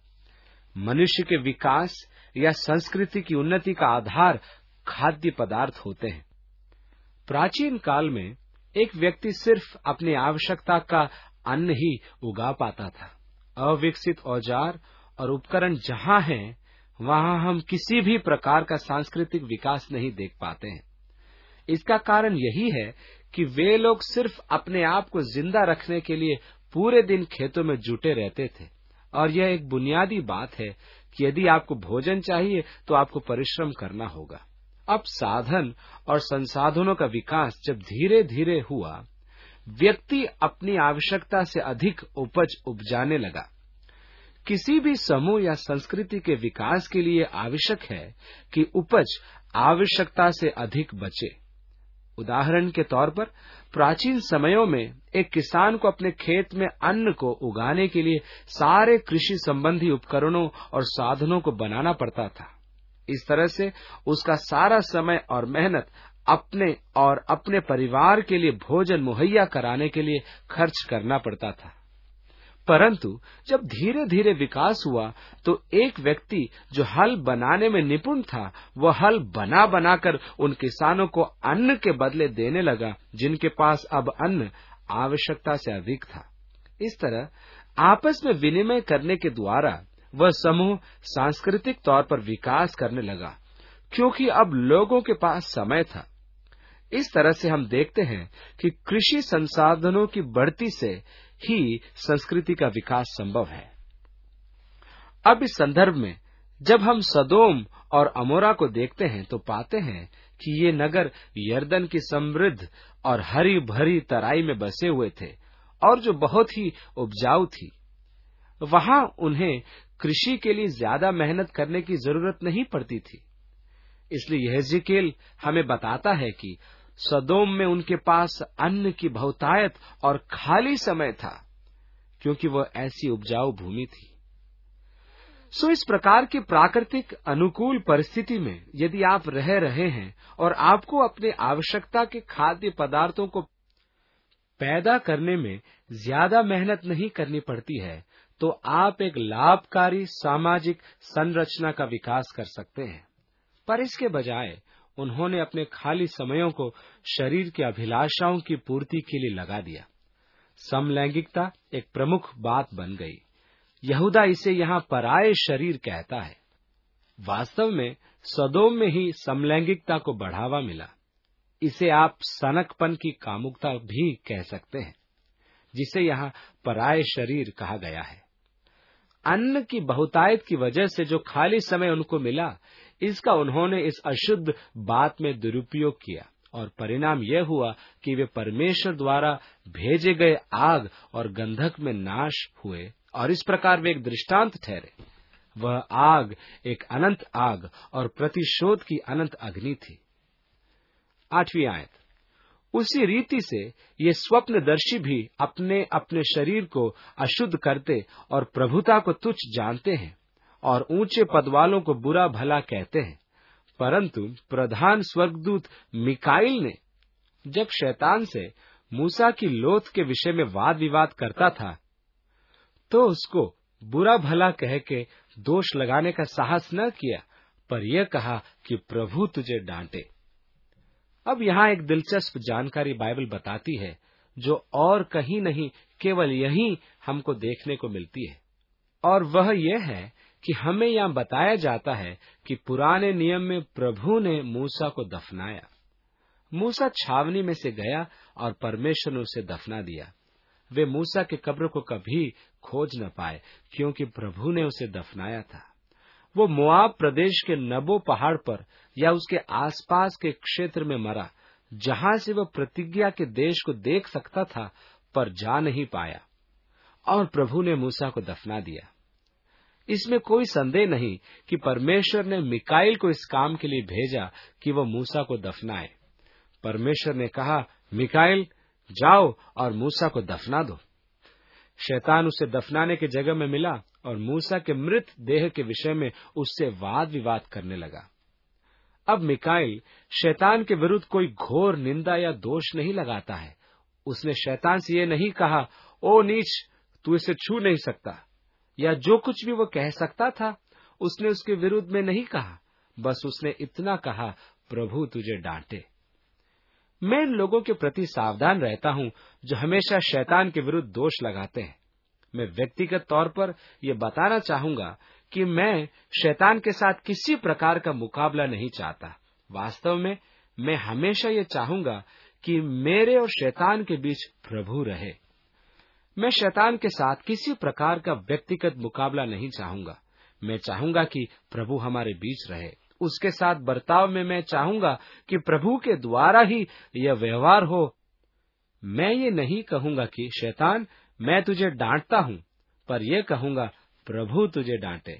Speaker 1: मनुष्य के विकास या संस्कृति की उन्नति का आधार खाद्य पदार्थ होते हैं। प्राचीन काल में एक व्यक्ति सिर्फ अपनी आवश्यकता का अन्न ही उगा पाता था। अविकसित औजार और उपकरण जहां हैं, वहां हम किसी भी प्रकार का सांस्कृतिक विकास नहीं देख पाते हैं। इसका कारण यही है कि वे लोग सिर्फ अपने आप को जिंदा रखने के लिए पूरे दिन खेतों में जुटे रहते थे। और यह एक बुनियादी बात है कि यदि आपको भोजन चाहिए तो आपको परिश्रम करना होगा। अब साधन और संसाधनों का विकास जब धीरे धीरे हुआ, व्यक्ति अपनी आवश्यकता से अधिक उपज उपजाने लगा। किसी भी समूह या संस्कृति के विकास के लिए आवश्यक है कि उपज आवश्यकता से अधिक बचे। उदाहरण के तौर पर, प्राचीन समयों में एक किसान को अपने खेत में अन्न को उगाने के लिए सारे कृषि संबंधी उपकरणों और साधनों को बनाना पड़ता था। इस तरह से उसका सारा समय और मेहनत अपने और अपने परिवार के लिए भोजन मुहैया कराने के लिए खर्च करना पड़ता था। परंतु जब धीरे धीरे विकास हुआ तो एक व्यक्ति जो हल बनाने में निपुण था, वह हल बना बनाकर उन किसानों को अन्न के बदले देने लगा, जिनके पास अब अन्न आवश्यकता से अधिक था। इस तरह आपस में विनिमय करने के द्वारा वह समूह सांस्कृतिक तौर पर विकास करने लगा, क्योंकि अब लोगों के पास समय था। इस तरह से हम देखते हैं कि कृषि संसाधनों की बढ़ती से ही संस्कृति का विकास संभव है। अब इस संदर्भ में जब हम सदोम और अमोरा को देखते हैं तो पाते हैं कि ये नगर यर्दन की समृद्ध और हरी भरी तराई में बसे हुए थे और जो बहुत ही उपजाऊ थी। वहां उन्हें कृषि के लिए ज्यादा मेहनत करने की जरूरत नहीं पड़ती थी। इसलिए यहेजकेल हमें बताता है कि सदोम में उनके पास अन्न की बहुतायत और खाली समय था, क्योंकि वह ऐसी उपजाऊ भूमि थी। सो इस प्रकार की प्राकृतिक अनुकूल परिस्थिति में यदि आप रह रहे हैं और आपको अपने आवश्यकता के खाद्य पदार्थों को पैदा करने में ज्यादा मेहनत नहीं करनी पड़ती है, तो आप एक लाभकारी सामाजिक संरचना का विकास कर सकते हैं। पर इसके बजाय उन्होंने अपने खाली समयों को शरीर की अभिलाषाओं की पूर्ति के लिए लगा दिया। समलैंगिकता एक प्रमुख बात बन गई। यहूदा इसे यहाँ पराये शरीर कहता है। वास्तव में सदोम में ही समलैंगिकता को बढ़ावा मिला। इसे आप सनकपन की कामुकता भी कह सकते हैं, जिसे यहाँ पराये शरीर कहा गया है। अन्न की बहुतायत की वजह से जो खाली समय उनको मिला, इसका उन्होंने इस अशुद्ध बात में दुरुपयोग किया और परिणाम यह हुआ कि वे परमेश्वर द्वारा भेजे गए आग और गंधक में नाश हुए और इस प्रकार वे एक दृष्टांत ठहरे। वह आग एक अनंत आग और प्रतिशोध की अनंत अग्नि थी। आठवीं आयत, उसी रीति से ये स्वप्नदर्शी भी अपने अपने शरीर को अशुद्ध करते और प्रभुता को तुच्छ जानते हैं और ऊंचे पद वालों को बुरा भला कहते हैं। परंतु प्रधान स्वर्गदूत मिकाईल ने जब शैतान से मूसा की लोथ के विषय में वाद विवाद करता था, तो उसको बुरा भला कह के दोष लगाने का साहस न किया, पर यह कहा कि प्रभु तुझे डांटे। अब यहाँ एक दिलचस्प जानकारी बाइबल बताती है, जो और कहीं नहीं, केवल यहीं हमको देखने को मिलती है, और वह यह है कि हमें यहाँ बताया जाता है कि पुराने नियम में प्रभु ने मूसा को दफनाया। मूसा छावनी में से गया और परमेश्वर ने उसे दफना दिया। वे मूसा के कब्र को कभी खोज न पाए, क्योंकि प्रभु ने उसे दफनाया था। वो मोआब प्रदेश के नबो पहाड़ पर या उसके आसपास के क्षेत्र में मरा, जहां से वह प्रतिज्ञा के देश को देख सकता था, पर जा नहीं पाया, और प्रभु ने मूसा को दफना दिया। इसमें कोई संदेह नहीं कि परमेश्वर ने मिकाईल को इस काम के लिए भेजा कि वह मूसा को दफनाए। परमेश्वर ने कहा, मिकाईल जाओ और मूसा को दफना दो। शैतान उसे दफनाने की जगह में मिला और मूसा के मृत देह के विषय में उससे वाद विवाद करने लगा। अब मिकाईल शैतान के विरुद्ध कोई घोर निंदा या दोष नहीं लगाता है। उसने शैतान से ये नहीं कहा, ओ नीच, तू इसे छू नहीं सकता, या जो कुछ भी वो कह सकता था उसने उसके विरुद्ध में नहीं कहा। बस उसने इतना कहा, प्रभु तुझे डांटे। मैं इन लोगों के प्रति सावधान रहता हूं जो हमेशा शैतान के विरुद्ध दोष लगाते हैं। मैं व्यक्तिगत तौर पर यह बताना चाहूंगा कि मैं शैतान के साथ किसी प्रकार का मुकाबला नहीं चाहता। वास्तव में मैं हमेशा ये चाहूंगा कि मेरे और शैतान के बीच प्रभु रहे। मैं शैतान के साथ किसी प्रकार का व्यक्तिगत मुकाबला नहीं चाहूंगा। मैं चाहूंगा कि प्रभु हमारे बीच रहे। उसके साथ बर्ताव में मैं चाहूंगा कि प्रभु के द्वारा ही यह व्यवहार हो। मैं ये नहीं कहूंगा कि शैतान मैं तुझे डांटता हूं, पर यह कहूंगा प्रभु तुझे डांटे।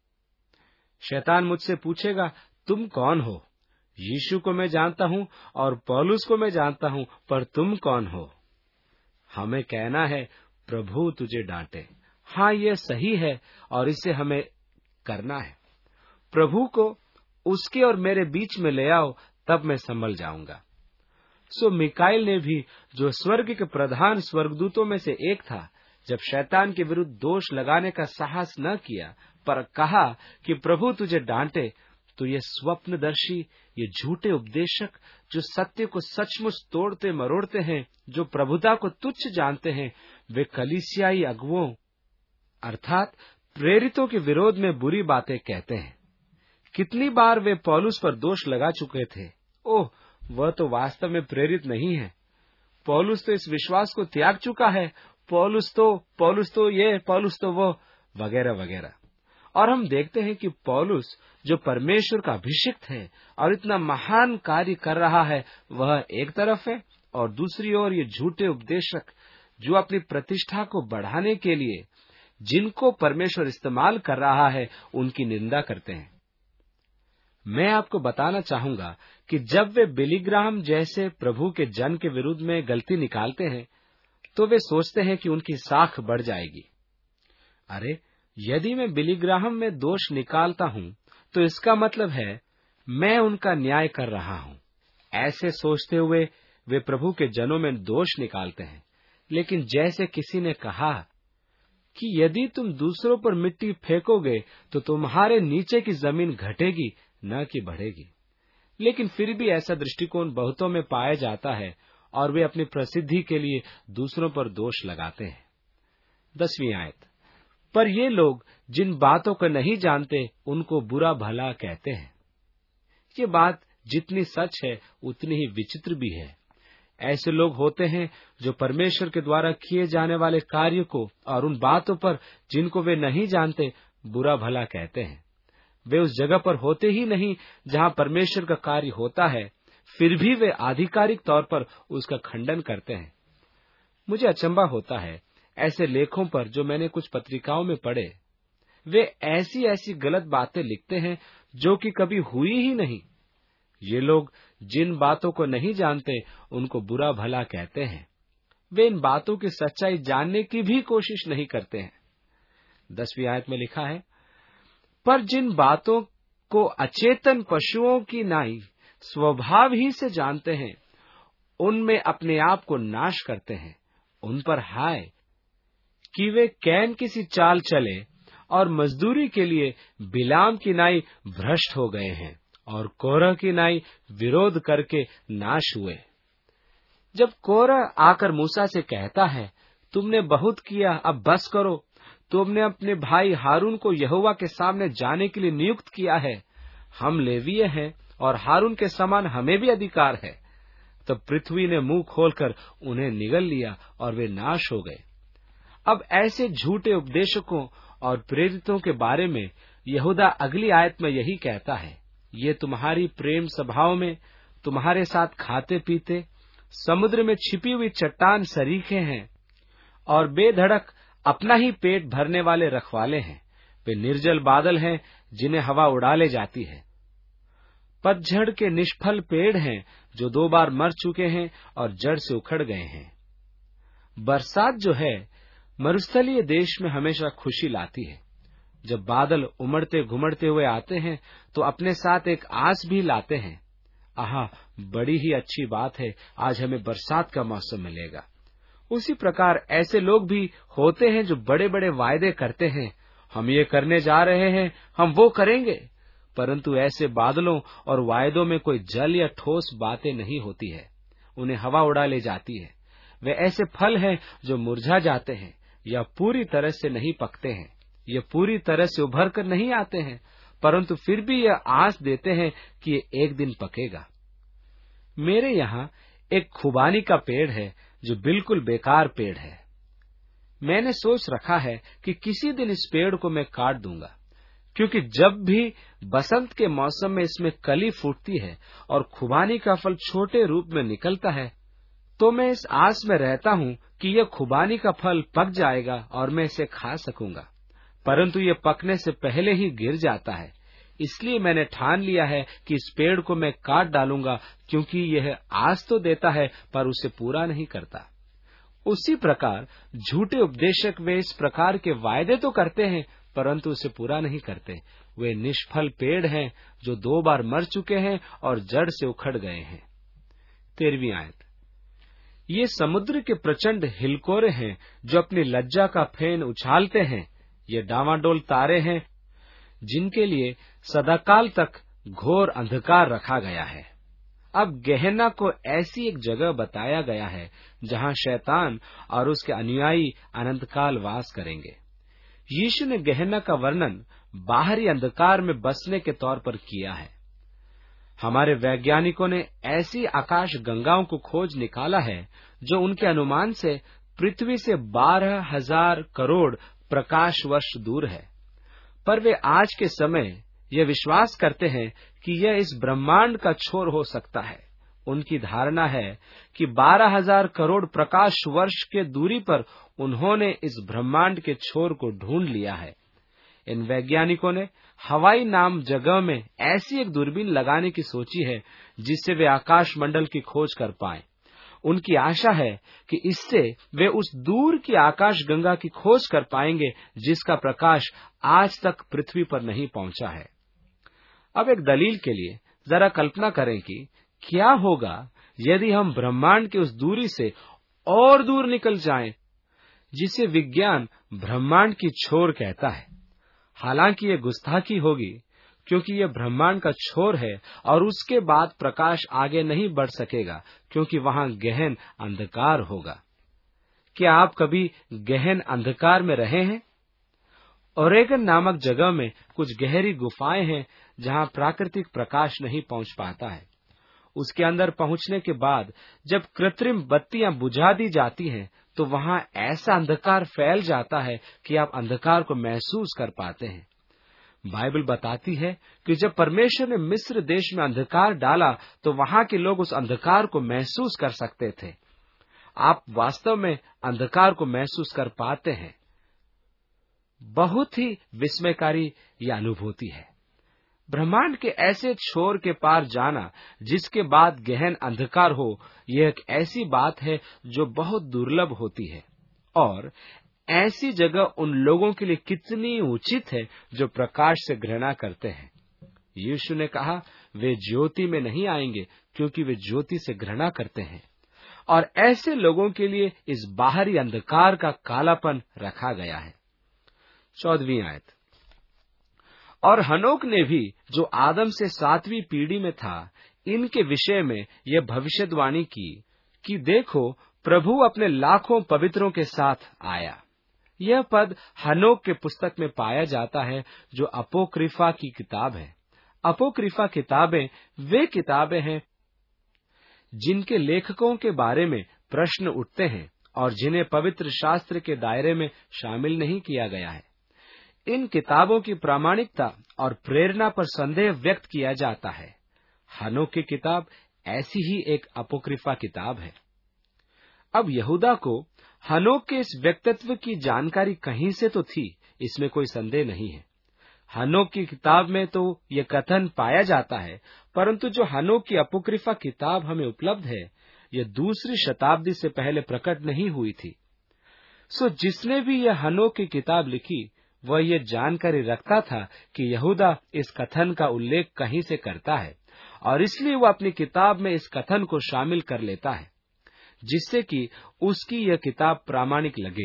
Speaker 1: शैतान मुझसे पूछेगा, तुम कौन हो? यीशु को मैं जानता हूं और पौलुस को मैं जानता हूं, पर तुम कौन हो? हमें कहना है, प्रभु तुझे डांटे। हाँ, यह सही है और इसे हमें करना है। प्रभु को उसके और मेरे बीच में ले आओ, तब मैं संभल जाऊंगा। सो मिकाईल ने भी, जो स्वर्ग के प्रधान स्वर्गदूतों में से एक था, जब शैतान के विरुद्ध दोष लगाने का साहस न किया, पर कहा कि प्रभु तुझे डांटे, तो ये स्वप्नदर्शी, ये झूठे उपदेशक, जो सत्य को सचमुच तोड़ते मरोड़ते हैं, जो प्रभुता को तुच्छ जानते हैं, वे कलीसियाई अगुवों अर्थात प्रेरितों के विरोध में बुरी बातें कहते हैं। कितनी बार वे पौलुस पर दोष लगा चुके थे, ओह, वह तो वास्तव में प्रेरित नहीं है। पौलुस तो इस विश्वास को त्याग चुका है। पौलुस तो पौलुस तो ये, पौलुस तो वो, वगैरह वगैरह। और हम देखते हैं कि पौलुस, जो परमेश्वर का अभिषिक्त है और इतना महान कार्य कर रहा है, वह एक तरफ है, और दूसरी ओर ये झूठे उपदेशक, जो अपनी प्रतिष्ठा को बढ़ाने के लिए जिनको परमेश्वर इस्तेमाल कर रहा है, उनकी निंदा करते हैं। मैं आपको बताना चाहूंगा कि जब वे बिली ग्राहम जैसे प्रभु के जन के विरुद्ध में गलती निकालते हैं, तो वे सोचते हैं कि उनकी साख बढ़ जाएगी। अरे, यदि मैं बिली ग्राहम में दोष निकालता हूं, तो इसका मतलब है मैं उनका न्याय कर रहा हूं। ऐसे सोचते हुए वे प्रभु के जनों में दोष निकालते हैं। लेकिन जैसे किसी ने कहा कि यदि तुम दूसरों पर मिट्टी फेंकोगे, तो तुम्हारे नीचे की जमीन घटेगी, न कि बढ़ेगी। लेकिन फिर भी ऐसा दृष्टिकोण बहुतों में पाया जाता है, और वे अपनी प्रसिद्धि के लिए दूसरों पर दोष लगाते हैं। दसवीं आयत, पर ये लोग जिन बातों को नहीं जानते, उनको बुरा भला कहते हैं। ये बात जितनी सच है, उतनी ही विचित्र भी है। ऐसे लोग होते हैं जो परमेश्वर के द्वारा किए जाने वाले कार्य को और उन बातों पर जिनको वे नहीं जानते, बुरा भला कहते हैं। वे उस जगह पर होते ही नहीं जहां परमेश्वर का कार्य होता है, फिर भी वे आधिकारिक तौर पर उसका खंडन करते हैं। मुझे अचंभा होता है ऐसे लेखों पर जो मैंने कुछ पत्रिकाओं में पढ़े। वे ऐसी ऐसी गलत बातें लिखते हैं जो कि कभी हुई ही नहीं। ये लोग जिन बातों को नहीं जानते, उनको बुरा भला कहते हैं। वे इन बातों की सच्चाई जानने की भी कोशिश नहीं करते हैं। दसवीं आयत में लिखा है, पर जिन बातों को अचेतन पशुओं की नाई स्वभाव ही से जानते हैं, उनमें अपने आप को नाश करते हैं। उन पर हाय कि वे कैन की सी चाल चले और मजदूरी के लिए बिलाम की नाई भ्रष्ट हो गए हैं और कोरह की नाई विरोध करके नाश हुए। जब कोरह आकर मूसा से कहता है, तुमने बहुत किया, अब बस करो, तुमने अपने भाई हारून को यहोवा के सामने जाने के लिए नियुक्त किया है, हम लेवीय हैं और हारून के समान हमें भी अधिकार है। तब पृथ्वी ने मुंह खोलकर उन्हें निगल लिया और वे नाश हो गए। अब ऐसे झूठे उपदेशकों और प्रेरितों के बारे में यहूदा अगली आयत में यही कहता है, ये तुम्हारी प्रेम सभाओं में तुम्हारे साथ खाते पीते समुद्र में छिपी हुई चट्टान सरीखे हैं और बेधड़क अपना ही पेट भरने वाले रखवाले हैं। वे निर्जल बादल हैं जिन्हें हवा उड़ा ले जाती है। पतझड़ के निष्फल पेड़ हैं जो दो बार मर चुके हैं और जड़ से उखड़ गए हैं। बरसात जो है मरुस्थलीय देश में हमेशा खुशी लाती है। जब बादल उमड़ते घुमड़ते हुए आते हैं तो अपने साथ एक आस भी लाते हैं। आहा, बड़ी ही अच्छी बात है, आज हमें बरसात का मौसम मिलेगा। उसी प्रकार ऐसे लोग भी होते हैं जो बड़े बड़े वायदे करते हैं, हम ये करने जा रहे हैं, हम वो करेंगे, परंतु ऐसे बादलों और वायदों में कोई जल या ठोस बातें नहीं होती है, उन्हें हवा उड़ा ले जाती है। वे ऐसे फल हैं जो मुरझा जाते हैं या पूरी तरह से नहीं पकते हैं, ये पूरी तरह से उभर कर नहीं आते हैं, परंतु फिर भी यह आस देते हैं कि ये एक दिन पकेगा। मेरे यहाँ एक खुबानी का पेड़ है जो बिल्कुल बेकार पेड़ है। मैंने सोच रखा है कि किसी दिन इस पेड़ को मैं काट दूंगा, क्योंकि जब भी बसंत के मौसम में इसमें कली फूटती है और खुबानी का फल छोटे रूप में निकलता है, तो मैं इस आस में रहता हूँ कि यह खुबानी का फल पक जाएगा और मैं इसे खा सकूंगा, परंतु यह पकने से पहले ही गिर जाता है। इसलिए मैंने ठान लिया है कि इस पेड़ को मैं काट डालूंगा, क्योंकि यह आस तो देता है पर उसे पूरा नहीं करता। उसी प्रकार झूठे उपदेशक वे इस प्रकार के वायदे तो करते हैं परंतु उसे पूरा नहीं करते। वे निष्फल पेड़ हैं जो दो बार मर चुके हैं और जड़ से उखड़ गए हैं। तेरहवीं आयत, ये समुद्र के प्रचंड हिलकोरे हैं जो अपनी लज्जा का फेन उछालते हैं। ये डावाडोल तारे हैं जिनके लिए सदाकाल तक घोर अंधकार रखा गया है। अब गेहन्ना को ऐसी एक जगह बताया गया है जहां शैतान और उसके अनुयायी अनंतकाल वास करेंगे। यीशु ने गेहन्ना का वर्णन बाहरी अंधकार में बसने के तौर पर किया है। हमारे वैज्ञानिकों ने ऐसी आकाश गंगाओं को खोज निकाला है जो उनके अनुमान से पृथ्वी से बारह हजार करोड़ प्रकाश वर्ष दूर है, पर वे आज के समय यह विश्वास करते हैं कि यह इस ब्रह्मांड का छोर हो सकता है। उनकी धारणा है कि बारह हजार करोड़ प्रकाश वर्ष के दूरी पर उन्होंने इस ब्रह्मांड के छोर को ढूंढ लिया है। इन वैज्ञानिकों ने हवाई नाम जगह में ऐसी एक दूरबीन लगाने की सोची है जिससे वे आकाश मंडल की खोज कर पाएं। उनकी आशा है कि इससे वे उस दूर की आकाश गंगा की खोज कर पाएंगे जिसका प्रकाश आज तक पृथ्वी पर नहीं पहुंचा है। अब एक दलील के लिए जरा कल्पना करें कि क्या होगा यदि हम ब्रह्मांड की उस दूरी से और दूर निकल जाएं, जिसे विज्ञान ब्रह्मांड की छोर कहता है। हालांकि ये गुस्ताखी होगी, क्योंकि यह ब्रह्मांड का छोर है और उसके बाद प्रकाश आगे नहीं बढ़ सकेगा, क्योंकि वहां गहन अंधकार होगा। क्या आप कभी गहन अंधकार में रहे हैं? ओरेगन नामक जगह में कुछ गहरी गुफाएं हैं जहां प्राकृतिक प्रकाश नहीं पहुंच पाता है। उसके अंदर पहुंचने के बाद जब कृत्रिम बत्तियां बुझा दी जाती हैं, तो वहां ऐसा अंधकार फैल जाता है कि आप अंधकार को महसूस कर पाते हैं। बाइबल बताती है कि जब परमेश्वर ने मिस्र देश में अंधकार डाला तो वहां के लोग उस अंधकार को महसूस कर सकते थे। आप वास्तव में अंधकार को महसूस कर पाते हैं। बहुत ही विस्मयकारी यह अनुभूति है। ब्रह्मांड के ऐसे छोर के पार जाना जिसके बाद गहन अंधकार हो, यह एक ऐसी बात है जो बहुत दुर्लभ होती है और ऐसी जगह उन लोगों के लिए कितनी उचित है जो प्रकाश से घृणा करते हैं। यीशु ने कहा, वे ज्योति में नहीं आएंगे क्योंकि वे ज्योति से घृणा करते हैं, और ऐसे लोगों के लिए इस बाहरी अंधकार का कालापन रखा गया है। चौदहवीं आयत, और हनोक ने भी, जो आदम से सातवीं पीढ़ी में था, इनके विषय में यह भविष्यवाणी की कि देखो, प्रभु अपने लाखों पवित्रों के साथ आया। यह पद हनोक के पुस्तक में पाया जाता है, जो अपोक्रिफा की किताब है। अपोक्रिफा किताबें वे किताबें हैं जिनके लेखकों के बारे में प्रश्न उठते हैं और जिन्हें पवित्र शास्त्र के दायरे में शामिल नहीं किया गया है। इन किताबों की प्रामाणिकता और प्रेरणा पर संदेह व्यक्त किया जाता है। हनोक की किताब ऐसी ही एक अपोक्रिफा किताब है। अब यहूदा को हनोक के इस व्यक्तित्व की जानकारी कहीं से तो थी, इसमें कोई संदेह नहीं है। हनोक की किताब में तो यह कथन पाया जाता है, परंतु जो हनोक की अपोक्रिफा किताब हमें उपलब्ध है, यह दूसरी शताब्दी से पहले प्रकट नहीं हुई थी। सो जिसने भी यह हनोक की किताब लिखी, वह यह जानकारी रखता था कि यहूदा इस कथन का उल्लेख कहीं से करता है, और इसलिए वह अपनी किताब में इस कथन को शामिल कर लेता है, जिससे कि उसकी यह किताब प्रामाणिक लगे।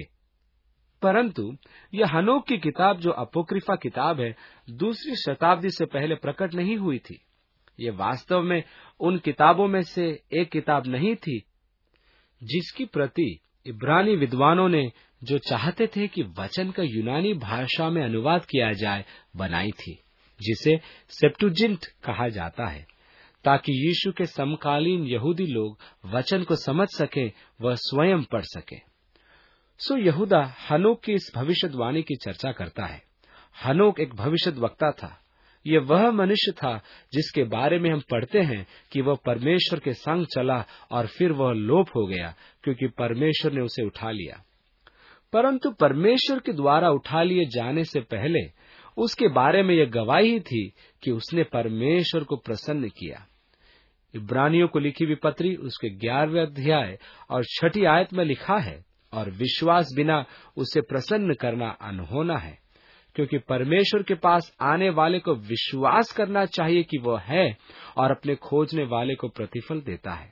Speaker 1: परंतु यह हनोक की किताब, जो अपोक्रिफा किताब है, दूसरी शताब्दी से पहले प्रकट नहीं हुई थी। ये वास्तव में उन किताबों में से एक किताब नहीं थी जिसकी प्रति इब्रानी विद्वानों ने, जो चाहते थे कि वचन का यूनानी भाषा में अनुवाद किया जाए, बनाई थी, जिसे सेप्टुजिंट कहा जाता है, ताकि यीशु के समकालीन यहूदी लोग वचन को समझ सकें, वह स्वयं पढ़ सकें। सो यहूदा हनोक की इस भविष्यवाणी की चर्चा करता है। हनोक एक भविष्यद्वक्ता था। यह वह मनुष्य था जिसके बारे में हम पढ़ते हैं कि वह परमेश्वर के संग चला और फिर वह लोप हो गया, क्योंकि परमेश्वर ने उसे उठा लिया। परंतु परमेश्वर के द्वारा उठा लिए जाने से पहले उसके बारे में यह गवाही थी कि उसने परमेश्वर को प्रसन्न किया। इब्रानियों को लिखी हुई पत्री उसके ग्यारहवें अध्याय और छठी आयत में लिखा है, और विश्वास बिना उसे प्रसन्न करना अनहोना है, क्योंकि परमेश्वर के पास आने वाले को विश्वास करना चाहिए कि वह है और अपने खोजने वाले को प्रतिफल देता है।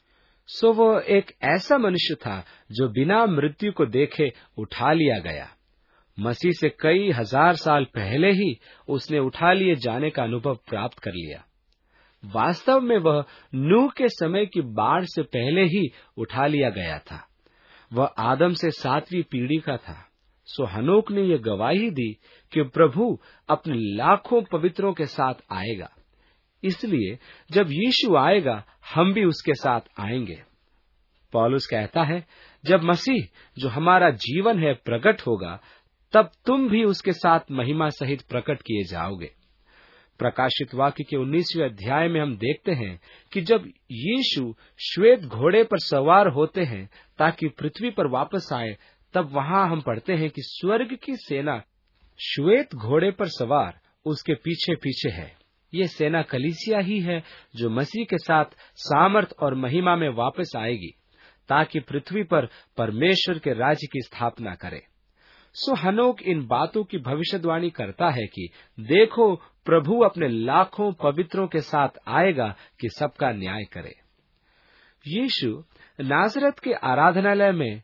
Speaker 1: सो वह एक ऐसा मनुष्य था जो बिना मृत्यु को देखे उठा लिया गया। मसीह से कई हजार साल पहले ही उसने उठा लिए जाने का अनुभव प्राप्त कर लिया। वास्तव में वह नूह के समय की बाढ़ से पहले ही उठा लिया गया था। वह आदम से सातवीं पीढ़ी का था। सो हनोक ने यह गवाही दी कि प्रभु अपने लाखों पवित्रों के साथ आएगा। इसलिए जब यीशु आएगा, हम भी उसके साथ आएंगे। पौलुस कहता है, जब मसीह, जो हमारा जीवन है, प्रकट होगा, तब तुम भी उसके साथ महिमा सहित प्रकट किए जाओगे। प्रकाशित वाक्य के उन्नीसवें अध्याय में हम देखते हैं कि जब यीशु श्वेत घोड़े पर सवार होते हैं ताकि पृथ्वी पर वापस आए, तब वहां हम पढ़ते हैं कि स्वर्ग की सेना श्वेत घोड़े पर सवार उसके पीछे पीछे है। ये सेना कलीसिया ही है जो मसीह के साथ सामर्थ और महिमा में वापस आएगी, ताकि पृथ्वी पर परमेश्वर के राज्य की स्थापना करे। सो हनोक इन बातों की भविष्यवाणी करता है कि देखो, प्रभु अपने लाखों पवित्रों के साथ आएगा कि सबका न्याय करे। यीशु नासरत के आराधनालय में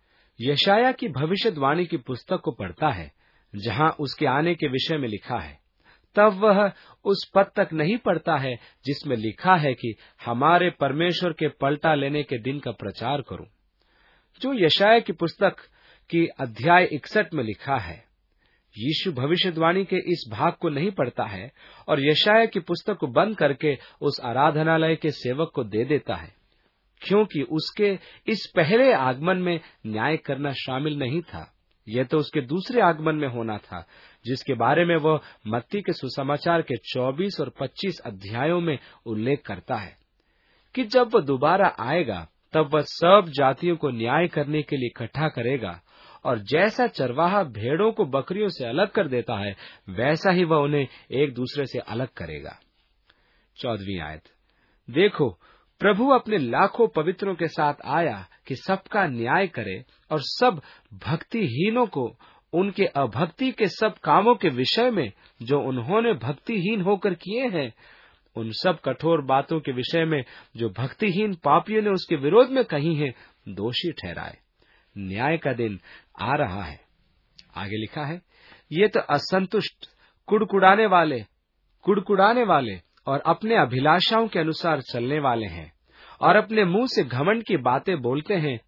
Speaker 1: यशाया की भविष्यवाणी की पुस्तक को पढ़ता है, जहां उसके आने के विषय में लिखा है। तब वह उस पद तक नहीं पढ़ता है जिसमें लिखा है कि हमारे परमेश्वर के पलटा लेने के दिन का प्रचार करूं, जो यशाया की पुस्तक की अध्याय इकसठ में लिखा है। यीशु भविष्यवाणी के इस भाग को नहीं पढ़ता है और यशाया की पुस्तक को बंद करके उस आराधनालय के सेवक को दे देता है, क्योंकि उसके इस पहले आगमन में न्याय करना शामिल नहीं था। यह तो उसके दूसरे आगमन में होना था, जिसके बारे में वह मत्ती के सुसमाचार के चौबीस और पच्चीस अध्यायों में उल्लेख करता है कि जब वह दोबारा आएगा, तब वह सब जातियों को न्याय करने के लिए इकट्ठा करेगा, और जैसा चरवाहा भेड़ों को बकरियों से अलग कर देता है, वैसा ही वह उन्हें एक दूसरे से अलग करेगा। चौदहवीं आयत, देखो, प्रभु अपने लाखों पवित्रों के साथ आया कि सबका न्याय करे और सब भक्तिहीनों को उनके अभक्ति के सब कामों के विषय में जो उन्होंने भक्तिहीन होकर किए हैं, उन सब कठोर बातों के विषय में जो भक्तिहीन पापियों ने उसके विरोध में कही हैं, दोषी ठहराए। न्याय का दिन आ रहा है। आगे लिखा है, ये तो असंतुष्ट, कुड़कुड़ाने वाले कुड़कुड़ाने वाले और अपने अभिलाषाओं के अनुसार चलने वाले हैं और अपने मुंह से घमंड की बातें बोलते हैं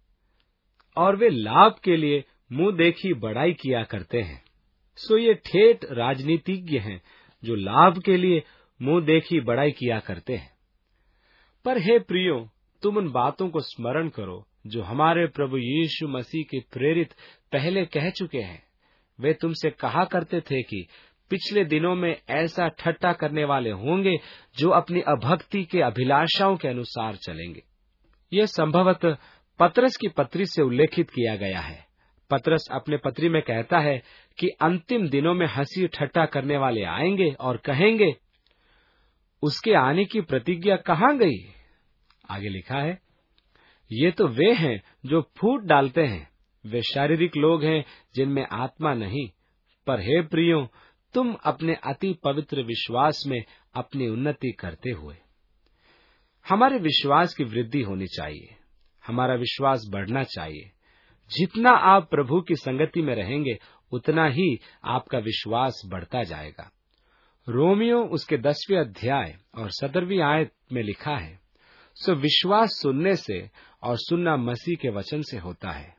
Speaker 1: और वे लाभ के लिए मुंह देखी बड़ाई किया करते हैं। सो ये ठेठ राजनीतिज्ञ हैं जो लाभ के लिए मुंह देखी बड़ाई किया करते हैं। पर हे प्रियो, तुम उन बातों को स्मरण करो जो हमारे प्रभु यीशु मसीह के प्रेरित पहले कह चुके हैं। वे तुमसे कहा करते थे कि पिछले दिनों में ऐसा ठट्ठा करने वाले होंगे जो अपनी अभक्ति के अभिलाषाओं के अनुसार चलेंगे। यह संभवतः पतरस की पत्री से उल्लेखित किया गया है। पतरस अपने पत्री में कहता है कि अंतिम दिनों में हंसी ठट्ठा करने वाले आएंगे और कहेंगे, उसके आने की प्रतिज्ञा कहाँ गई? आगे लिखा है, ये तो वे हैं जो फूट डालते हैं, वे शारीरिक लोग हैं जिनमें आत्मा नहीं। पर हे प्रियो, तुम अपने अति पवित्र विश्वास में अपनी उन्नति करते हुए, हमारे विश्वास की वृद्धि होनी चाहिए, हमारा विश्वास बढ़ना चाहिए। जितना आप प्रभु की संगति में रहेंगे, उतना ही आपका विश्वास बढ़ता जाएगा। रोमियो उसके दसवें अध्याय और सत्रहवीं आयत में लिखा है, सो विश्वास सुनने से और सुनना मसीह के वचन से होता है।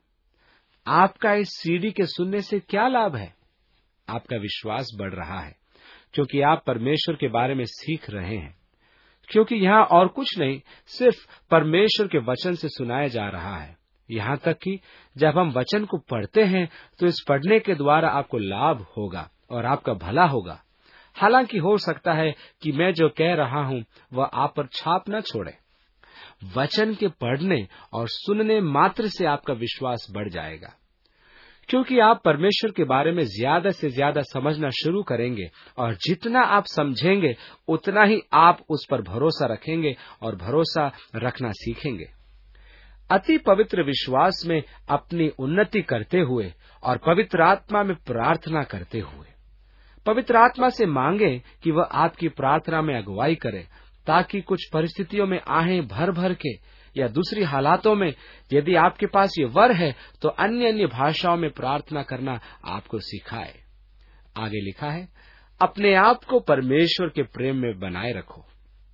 Speaker 1: आपका इस सीडी के सुनने से क्या लाभ है? आपका विश्वास बढ़ रहा है, क्योंकि आप परमेश्वर के बारे में सीख रहे हैं। क्योंकि यहाँ और कुछ नहीं, सिर्फ परमेश्वर के वचन से सुनाया जा रहा है। यहाँ तक कि जब हम वचन को पढ़ते हैं तो इस पढ़ने के द्वारा आपको लाभ होगा और आपका भला होगा। हालांकि हो सकता है कि मैं जो कह रहा हूँ वह आप पर छाप न छोड़े। वचन के पढ़ने और सुनने मात्र से आपका विश्वास बढ़ जाएगा, क्योंकि आप परमेश्वर के बारे में ज्यादा से ज्यादा समझना शुरू करेंगे और जितना आप समझेंगे उतना ही आप उस पर भरोसा रखेंगे और भरोसा रखना सीखेंगे। अति पवित्र विश्वास में अपनी उन्नति करते हुए और पवित्र आत्मा में प्रार्थना करते हुए, पवित्र आत्मा से मांगे कि वह आपकी प्रार्थना में अगुवाई करे, ताकि कुछ परिस्थितियों में आहें भर भर के या दूसरी हालातों में यदि आपके पास ये वर है तो अन्य अन्य भाषाओं में प्रार्थना करना आपको सिखाए। आगे लिखा है, अपने आप को परमेश्वर के प्रेम में बनाए रखो।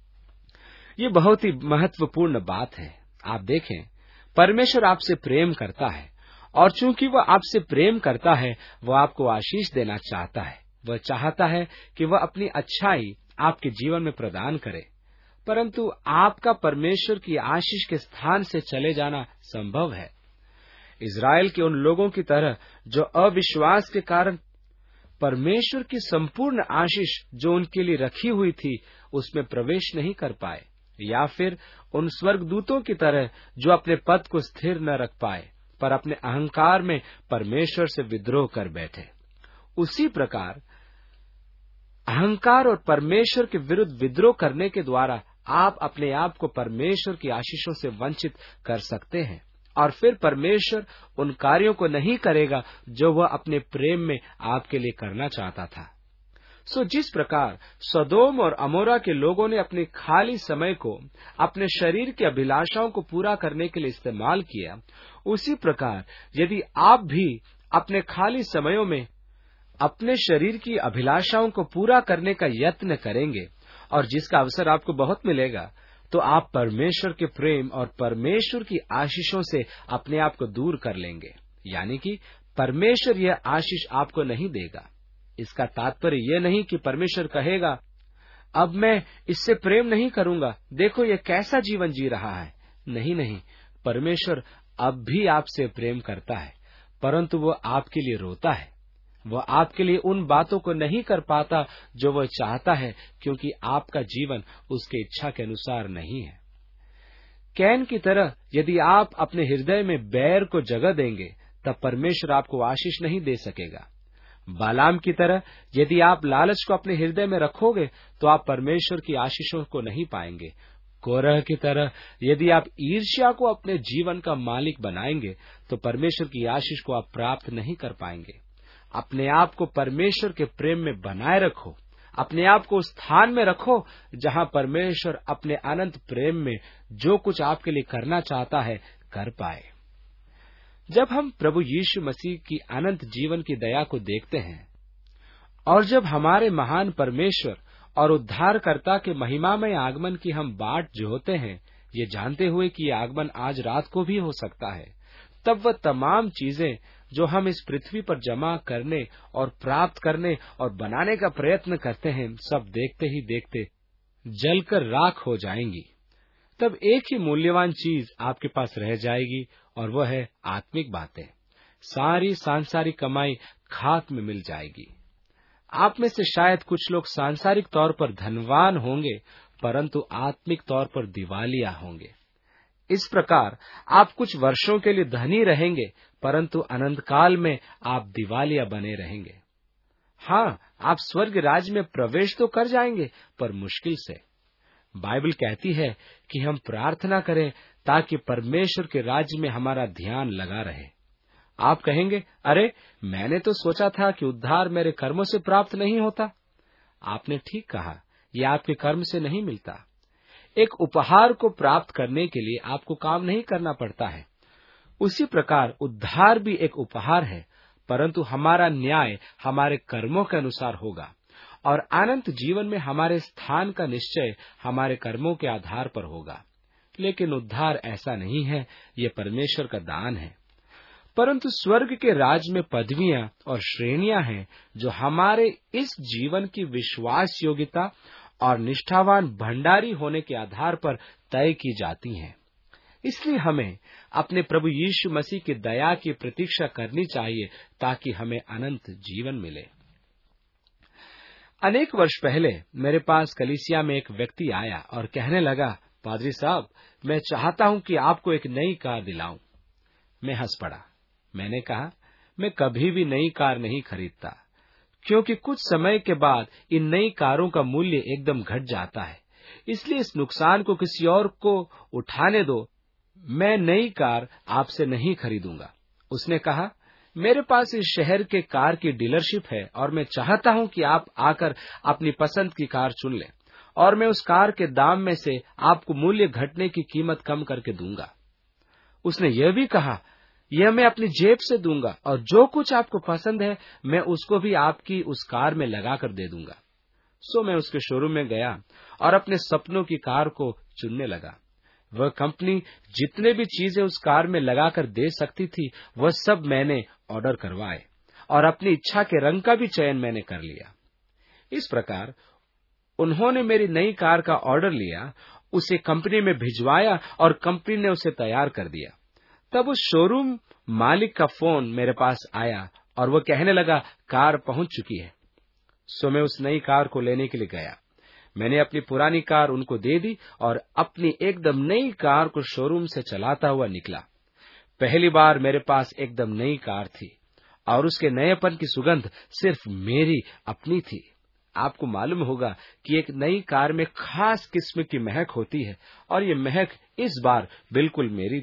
Speaker 1: ये बहुत ही महत्वपूर्ण बात है। आप देखें, परमेश्वर आपसे प्रेम करता है और चूंकि वह आपसे प्रेम करता है, वह आपको आशीष देना चाहता है। वह चाहता है कि वह अपनी अच्छाई आपके जीवन में प्रदान करे, परंतु आपका परमेश्वर की आशीष के स्थान से चले जाना संभव है। इज़राइल के उन लोगों की तरह जो अविश्वास के कारण परमेश्वर की संपूर्ण आशीष जो उनके लिए रखी हुई थी उसमें प्रवेश नहीं कर पाए, या फिर उन स्वर्गदूतों की तरह जो अपने पद को स्थिर न रख पाए पर अपने अहंकार में परमेश्वर से विद्रोह कर बैठे। उसी प्रकार अहंकार और परमेश्वर के विरुद्ध विद्रोह करने के द्वारा आप अपने आप को परमेश्वर की आशीषों से वंचित कर सकते हैं और फिर परमेश्वर उन कार्यों को नहीं करेगा जो वह अपने प्रेम में आपके लिए करना चाहता था। सो जिस प्रकार सदोम और अमोरा के लोगों ने अपने खाली समय को अपने शरीर की अभिलाषाओं को पूरा करने के लिए इस्तेमाल किया, उसी प्रकार यदि आप भी अपने खाली समयों में अपने शरीर की अभिलाषाओं को पूरा करने का यत्न करेंगे और जिसका अवसर आपको बहुत मिलेगा, तो आप परमेश्वर के प्रेम और परमेश्वर की आशीषों से अपने आप को दूर कर लेंगे। यानी कि परमेश्वर यह आशीष आपको नहीं देगा। इसका तात्पर्य यह नहीं कि परमेश्वर कहेगा, अब मैं इससे प्रेम नहीं करूंगा, देखो ये कैसा जीवन जी रहा है। नहीं नहीं, परमेश्वर अब भी आपसे प्रेम करता है, परंतु वो आपके लिए रोता है। वह आपके लिए उन बातों को नहीं कर पाता जो वह चाहता है, क्योंकि आपका जीवन उसके इच्छा के अनुसार नहीं है। कैन की तरह यदि आप अपने हृदय में बैर को जगह देंगे, तब परमेश्वर आपको आशीष नहीं दे सकेगा। बालाम की तरह यदि आप लालच को अपने हृदय में रखोगे, तो आप परमेश्वर की आशीषों को नहीं पाएंगे। कोरह की तरह यदि आप ईर्ष्या को अपने जीवन का मालिक बनाएंगे तो परमेश्वर की आशीष को आप प्राप्त नहीं कर पाएंगे। अपने आप को परमेश्वर के प्रेम में बनाए रखो। अपने आप को उस स्थान में रखो जहां परमेश्वर अपने अनंत प्रेम में जो कुछ आपके लिए करना चाहता है कर पाए। जब हम प्रभु यीशु मसीह की अनंत जीवन की दया को देखते हैं और जब हमारे महान परमेश्वर और उद्धारकर्ता के महिमामय आगमन की हम बाट जोहते हैं, ये जानते हुए कि ये आगमन आज रात को भी हो सकता है, तब वह तमाम चीजें जो हम इस पृथ्वी पर जमा करने और प्राप्त करने और बनाने का प्रयत्न करते हैं, सब देखते ही देखते जलकर राख हो जाएंगी। तब एक ही मूल्यवान चीज आपके पास रह जाएगी और वह है आत्मिक बातें। सारी सांसारिक कमाई खाक में मिल जाएगी। आप में से शायद कुछ लोग सांसारिक तौर पर धनवान होंगे, परंतु आत्मिक तौर पर दिवालिया होंगे। इस प्रकार आप कुछ वर्षों के लिए धनी रहेंगे, परंतु अनंत काल में आप दिवालिया बने रहेंगे। हाँ, आप स्वर्ग राज्य में प्रवेश तो कर जाएंगे, पर मुश्किल से। बाइबल कहती है कि हम प्रार्थना करें ताकि परमेश्वर के राज्य में हमारा ध्यान लगा रहे। आप कहेंगे, अरे मैंने तो सोचा था कि उद्धार मेरे कर्मों से प्राप्त नहीं होता। आपने ठीक कहा, यह आपके कर्म से नहीं मिलता। एक उपहार को प्राप्त करने के लिए आपको काम नहीं करना पड़ता है। उसी प्रकार उद्धार भी एक उपहार है, परंतु हमारा न्याय हमारे कर्मों के अनुसार होगा और अनंत जीवन में हमारे स्थान का निश्चय हमारे कर्मों के आधार पर होगा। लेकिन उद्धार ऐसा नहीं है, ये परमेश्वर का दान है। परंतु स्वर्ग के राज्य में पदवियां और श्रेणियां हैं जो हमारे इस जीवन की विश्वास योग्यता और निष्ठावान भंडारी होने के आधार पर तय की जाती हैं। इसलिए हमें अपने प्रभु यीशु मसीह की दया की प्रतीक्षा करनी चाहिए ताकि हमें अनंत जीवन मिले। अनेक वर्ष पहले मेरे पास कलीसिया में एक व्यक्ति आया और कहने लगा, पादरी साहब, मैं चाहता हूं कि आपको एक नई कार दिलाऊं। मैं हंस पड़ा। मैंने कहा, मैं कभी भी नई कार नहीं खरीदता, क्योंकि कुछ समय के बाद इन नई कारों का मूल्य एकदम घट जाता है। इसलिए इस नुकसान को किसी और को उठाने दो। मैं नई कार आपसे नहीं खरीदूंगा। उसने कहा, मेरे पास इस शहर के कार की डीलरशिप है और मैं चाहता हूं कि आप आकर अपनी पसंद की कार चुन लें और मैं उस कार के दाम में से आपको मूल्य घटने की कीमत कम करके दूंगा। उसने यह भी कहा, यह मैं अपनी जेब से दूंगा और जो कुछ आपको पसंद है मैं उसको भी आपकी उस कार में लगाकर दे दूंगा। सो मैं उसके शोरूम में गया और अपने सपनों की कार को चुनने लगा। वह कंपनी जितने भी चीजें उस कार में लगाकर दे सकती थी, वह सब मैंने ऑर्डर करवाए और अपनी इच्छा के रंग का भी चयन मैंने कर लिया। इस प्रकार उन्होंने मेरी नई कार का ऑर्डर लिया, उसे कंपनी में भिजवाया और कंपनी ने उसे तैयार कर दिया। तब उस शोरूम मालिक का फोन मेरे पास आया और वह कहने लगा, कार पहुंच चुकी है। सो मैं उस नई कार को लेने के लिए गया। मैंने अपनी पुरानी कार उनको दे दी और अपनी एकदम नई कार को शोरूम से चलाता हुआ निकला। पहली बार मेरे पास एकदम नई कार थी और उसके नएपन की सुगंध सिर्फ मेरी अपनी थी। आपको मालूम होगा कि एक नई कार में खास किस्म की महक होती है और ये महक इस बार बिल्कुल मेरी।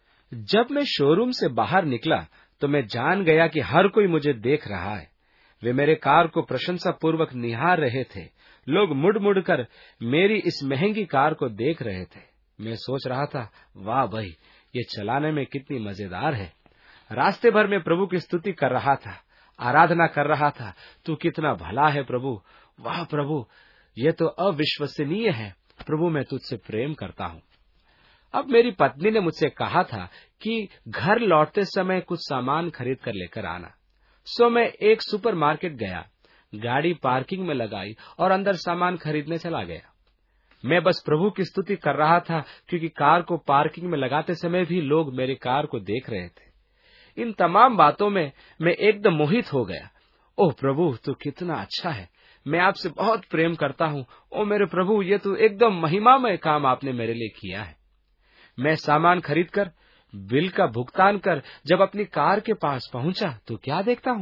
Speaker 1: जब मैं शोरूम से बाहर निकला तो मैं जान गया कि हर कोई मुझे देख रहा है। वे मेरे कार को प्रशंसापूर्वक निहार रहे थे। लोग मुड़ मुड़ कर मेरी इस महंगी कार को देख रहे थे। मैं सोच रहा था, वाह भाई, ये चलाने में कितनी मजेदार है। रास्ते भर में प्रभु की स्तुति कर रहा था, आराधना कर रहा था। तू कितना भला है प्रभु, वाह प्रभु, ये तो अविश्वसनीय है। प्रभु, मैं तुझसे प्रेम करता हूँ। अब मेरी पत्नी ने मुझसे कहा था कि घर लौटते समय कुछ सामान खरीद कर लेकर आना। सो मैं एक सुपरमार्केट गया, गाड़ी पार्किंग में लगाई और अंदर सामान खरीदने चला गया। मैं बस प्रभु की स्तुति कर रहा था, क्योंकि कार को पार्किंग में लगाते समय भी लोग मेरी कार को देख रहे थे। इन तमाम बातों में मैं एकदम मोहित हो गया। ओह प्रभु, तू कितना अच्छा है, मैं आपसे बहुत प्रेम करता हूँ। ओ मेरे प्रभु, ये तो एकदम महिमामय काम आपने मेरे लिए किया है। मैं सामान खरीदकर बिल का भुगतान कर जब अपनी कार के पास पहुंचा तो क्या देखता हूँ,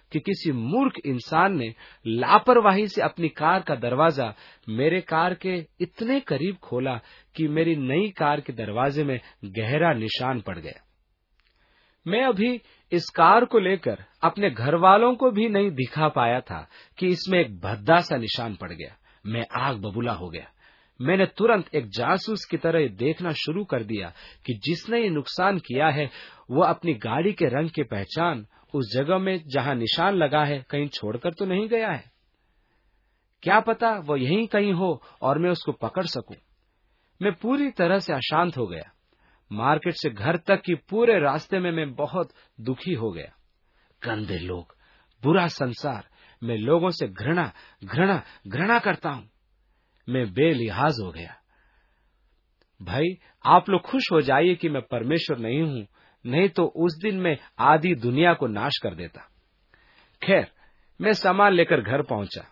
Speaker 1: कि किसी मूर्ख इंसान ने लापरवाही से अपनी कार का दरवाजा मेरे कार के इतने करीब खोला कि मेरी नई कार के दरवाजे में गहरा निशान पड़ गया। मैं अभी इस कार को लेकर अपने घर वालों को भी नहीं दिखा पाया था कि इसमें एक भद्दा सा निशान पड़ गया। मैं आग बबूला हो गया। मैंने तुरंत एक जासूस की तरह देखना शुरू कर दिया कि जिसने ये नुकसान किया है वो अपनी गाड़ी के रंग की पहचान उस जगह में जहां निशान लगा है कहीं छोड़कर तो नहीं गया है। क्या पता वो यहीं कहीं हो और मैं उसको पकड़ सकूं। मैं पूरी तरह से अशांत हो गया। मार्केट से घर तक की पूरे रास्ते में मैं बहुत दुखी हो गया। गंदे लोग, बुरा संसार, मैं लोगों से घृणा घृणा घृणा करता हूं। मैं बेलिहाज हो गया। भाई, आप लोग खुश हो जाइए कि मैं परमेश्वर नहीं हूं, नहीं तो उस दिन मैं आधी दुनिया को नाश कर देता। खैर, मैं सामान लेकर घर पहुंचा।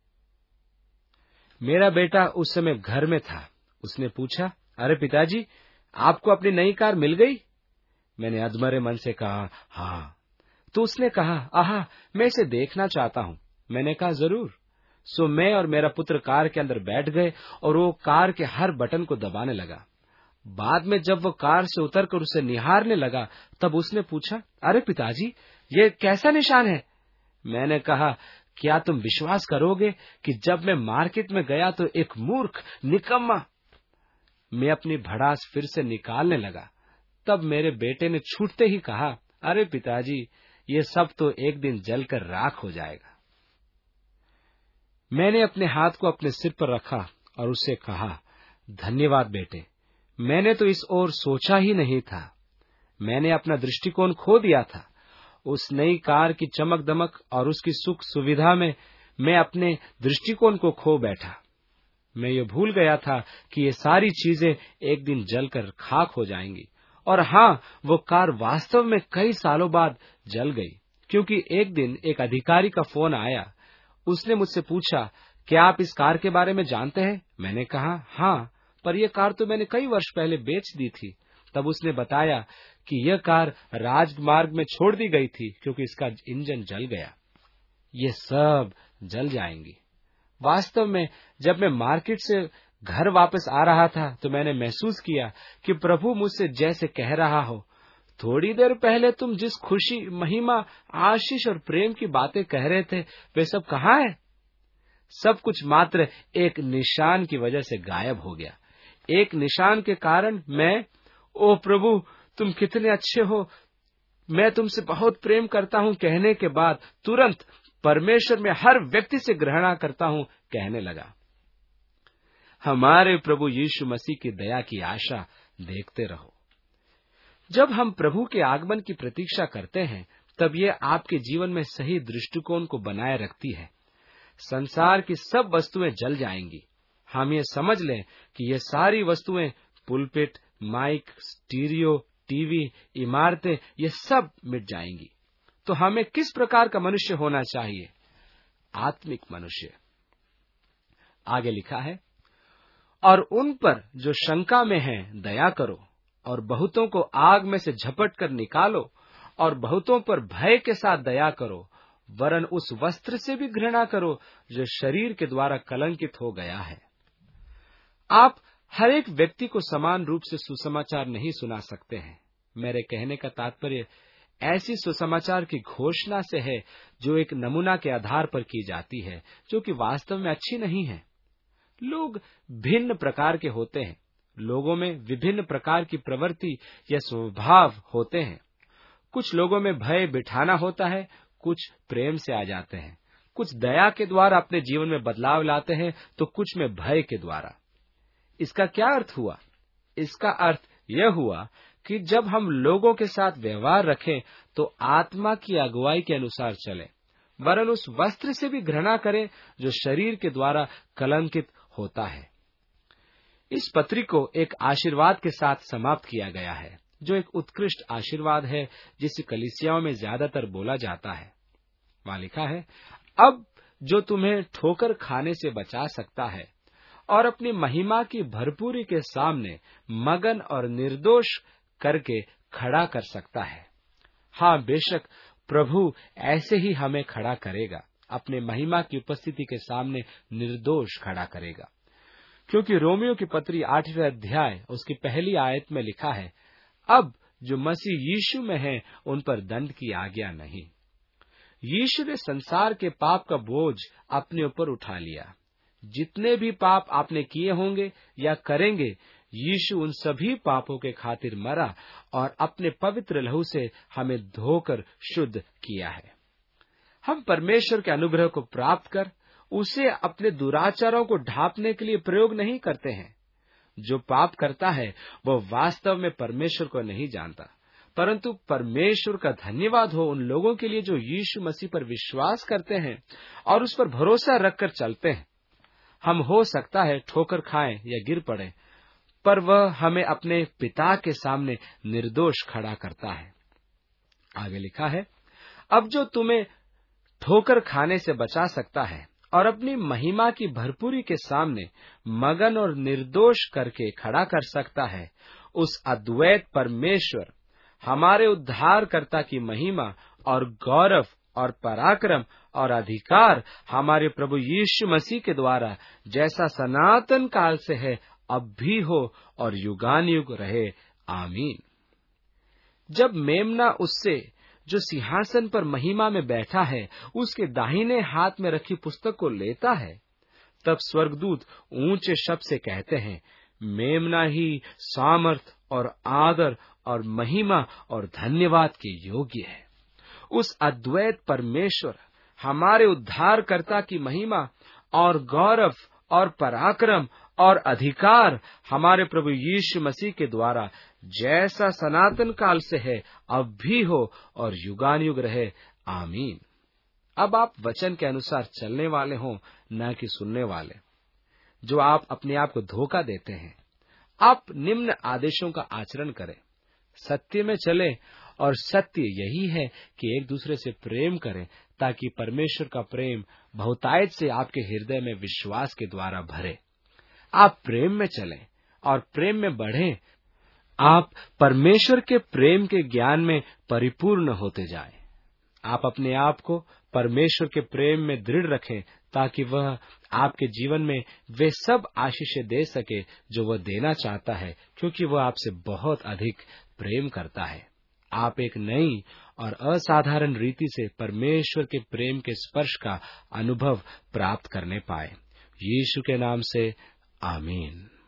Speaker 1: मेरा बेटा उस समय घर में था। उसने पूछा, अरे पिताजी, आपको अपनी नई कार मिल गई? मैंने अधमरे मन से कहा, हाँ। तो उसने कहा, आहा, मैं इसे देखना चाहता हूं। मैंने कहा, जरूर। सो मैं और मेरा पुत्र कार के अंदर बैठ गए और वो कार के हर बटन को दबाने लगा। बाद में जब वो कार से उतरकर उसे निहारने लगा तब उसने पूछा, अरे पिताजी, ये कैसा निशान है? मैंने कहा, क्या तुम विश्वास करोगे कि जब मैं मार्केट में गया तो एक मूर्ख निकम्मा। मैं अपनी भड़ास फिर से निकालने लगा। तब मेरे बेटे ने छूटते ही कहा, अरे पिताजी, ये सब तो एक दिन जलकर राख हो जाएगा। मैंने अपने हाथ को अपने सिर पर रखा और उससे कहा, धन्यवाद बेटे, मैंने तो इस ओर सोचा ही नहीं था। मैंने अपना दृष्टिकोण खो दिया था। उस नई कार की चमक दमक और उसकी सुख सुविधा में मैं अपने दृष्टिकोण को खो बैठा। मैं ये भूल गया था कि ये सारी चीजें एक दिन जलकर खाक हो जाएंगी। और हाँ, वो कार वास्तव में कई सालों बाद जल गई, क्योंकि एक दिन एक अधिकारी का फोन आया। उसने मुझसे पूछा, क्या आप इस कार के बारे में जानते हैं? मैंने कहा, हाँ, पर यह कार तो मैंने कई वर्ष पहले बेच दी थी। तब उसने बताया कि यह कार राजमार्ग में छोड़ दी गई थी क्योंकि इसका इंजन जल गया। ये सब जल जाएंगी। वास्तव में जब मैं मार्केट से घर वापस आ रहा था तो मैंने महसूस किया कि प्रभु मुझसे जैसे कह रहा हो, थोड़ी देर पहले तुम जिस खुशी, महिमा, आशीष और प्रेम की बातें कह रहे थे वे सब कहाँ है? सब कुछ मात्र एक निशान की वजह से गायब हो गया। एक निशान के कारण मैं, ओ प्रभु, तुम कितने अच्छे हो, मैं तुमसे बहुत प्रेम करता हूं कहने के बाद तुरंत परमेश्वर में हर व्यक्ति से घृणा करता हूं कहने लगा। हमारे प्रभु यीशु मसीह की दया की आशा देखते रहो। जब हम प्रभु के आगमन की प्रतीक्षा करते हैं तब ये आपके जीवन में सही दृष्टिकोण को बनाए रखती है। संसार की सब वस्तुएं जल जाएंगी। हम ये समझ लें कि ये सारी वस्तुएं, पुलपिट, माइक, स्टीरियो, टीवी, इमारतें, ये सब मिट जाएंगी। तो हमें किस प्रकार का मनुष्य होना चाहिए? आत्मिक मनुष्य। आगे लिखा है, और उन पर जो शंका में हैं दया करो, और बहुतों को आग में से झपट कर निकालो, और बहुतों पर भय के साथ दया करो, वरन उस वस्त्र से भी घृणा करो जो शरीर के द्वारा कलंकित हो गया है। आप हर एक व्यक्ति को समान रूप से सुसमाचार नहीं सुना सकते हैं। मेरे कहने का तात्पर्य ऐसी सुसमाचार की घोषणा से है जो एक नमूना के आधार पर की जाती है, जो कि वास्तव में अच्छी नहीं है। लोग भिन्न प्रकार के होते हैं। लोगों में विभिन्न प्रकार की प्रवृत्ति या स्वभाव होते हैं। कुछ लोगों में भय बिठाना होता है, कुछ प्रेम से आ जाते हैं, कुछ दया के द्वारा अपने जीवन में बदलाव लाते हैं, तो कुछ में भय के द्वारा। इसका क्या अर्थ हुआ? इसका अर्थ यह हुआ कि जब हम लोगों के साथ व्यवहार रखें तो आत्मा की अगुवाई के अनुसार चलें, वरन उस वस्त्र से भी घृणा करें जो शरीर के द्वारा कलंकित होता है। इस पत्री को एक आशीर्वाद के साथ समाप्त किया गया है, जो एक उत्कृष्ट आशीर्वाद है जिसे कलीसियाओं में ज्यादातर बोला जाता है। वहां लिखा है, अब जो तुम्हें ठोकर खाने से बचा सकता है और अपनी महिमा की भरपूरी के सामने मगन और निर्दोष करके खड़ा कर सकता है। हाँ, बेशक प्रभु ऐसे ही हमें खड़ा करेगा, अपने महिमा की उपस्थिति के सामने निर्दोष खड़ा करेगा। क्योंकि रोमियो की पत्री आठवें अध्याय उसकी पहली आयत में लिखा है, अब जो मसीह यीशु में है उन पर दंड की आज्ञा नहीं। यीशु ने संसार के पाप का बोझ अपने ऊपर उठा लिया। जितने भी पाप आपने किए होंगे या करेंगे, यीशु उन सभी पापों के खातिर मरा और अपने पवित्र लहू से हमें धोकर शुद्ध किया है। हम परमेश्वर के अनुग्रह को प्राप्त कर उसे अपने दुराचारों को ढांपने के लिए प्रयोग नहीं करते हैं। जो पाप करता है वह वास्तव में परमेश्वर को नहीं जानता, परंतु परमेश्वर का धन्यवाद हो उन लोगों के लिए जो यीशु मसीह पर विश्वास करते हैं और उस पर भरोसा रखकर चलते हैं। हम हो सकता है ठोकर खाएं या गिर पड़े, पर वह हमें अपने पिता के सामने निर्दोष खड़ा करता है। आगे लिखा है, अब जो तुम्हें ठोकर खाने से बचा सकता है और अपनी महिमा की भरपूरी के सामने मगन और निर्दोष करके खड़ा कर सकता है, उस अद्वैत परमेश्वर हमारे उद्धारकर्ता की महिमा और गौरव और पराक्रम और अधिकार हमारे प्रभु यीशु मसीह के द्वारा जैसा सनातन काल से है, अब भी हो और युगानुयुग रहे। आमीन। जब मेमना उससे जो सिंहासन पर महिमा में बैठा है उसके दाहिने हाथ में रखी पुस्तक को लेता है, तब स्वर्गदूत ऊंचे शब्द से कहते हैं, मेमना ही सामर्थ और आदर और महिमा और धन्यवाद के योग्य है। उस अद्वैत परमेश्वर हमारे उद्धारकर्ता की महिमा और गौरव और पराक्रम और अधिकार हमारे प्रभु यीशु मसीह के द्वारा जैसा सनातन काल से है, अब भी हो और युगानुयुग रहे। आमीन। अब आप वचन के अनुसार चलने वाले हों, न कि सुनने वाले, जो आप अपने आप को धोखा देते हैं। आप निम्न आदेशों का आचरण करें, सत्य में चलें, और सत्य यही है कि एक दूसरे से प्रेम करें, ताकि परमेश्वर का प्रेम बहुतायत से आपके हृदय में विश्वास के द्वारा भरे। आप प्रेम में चलें और प्रेम में बढ़ें। आप परमेश्वर के प्रेम के ज्ञान में परिपूर्ण होते जाएं। आप अपने आप को परमेश्वर के प्रेम में दृढ़ रखें, ताकि वह आपके जीवन में वे सब आशीषें दे सके जो वह देना चाहता है, क्योंकि वह आपसे बहुत अधिक प्रेम करता है। आप एक नई और असाधारण रीति से परमेश्वर के प्रेम के स्पर्श का अनुभव प्राप्त करने पाए। यीशु के नाम से आमीन।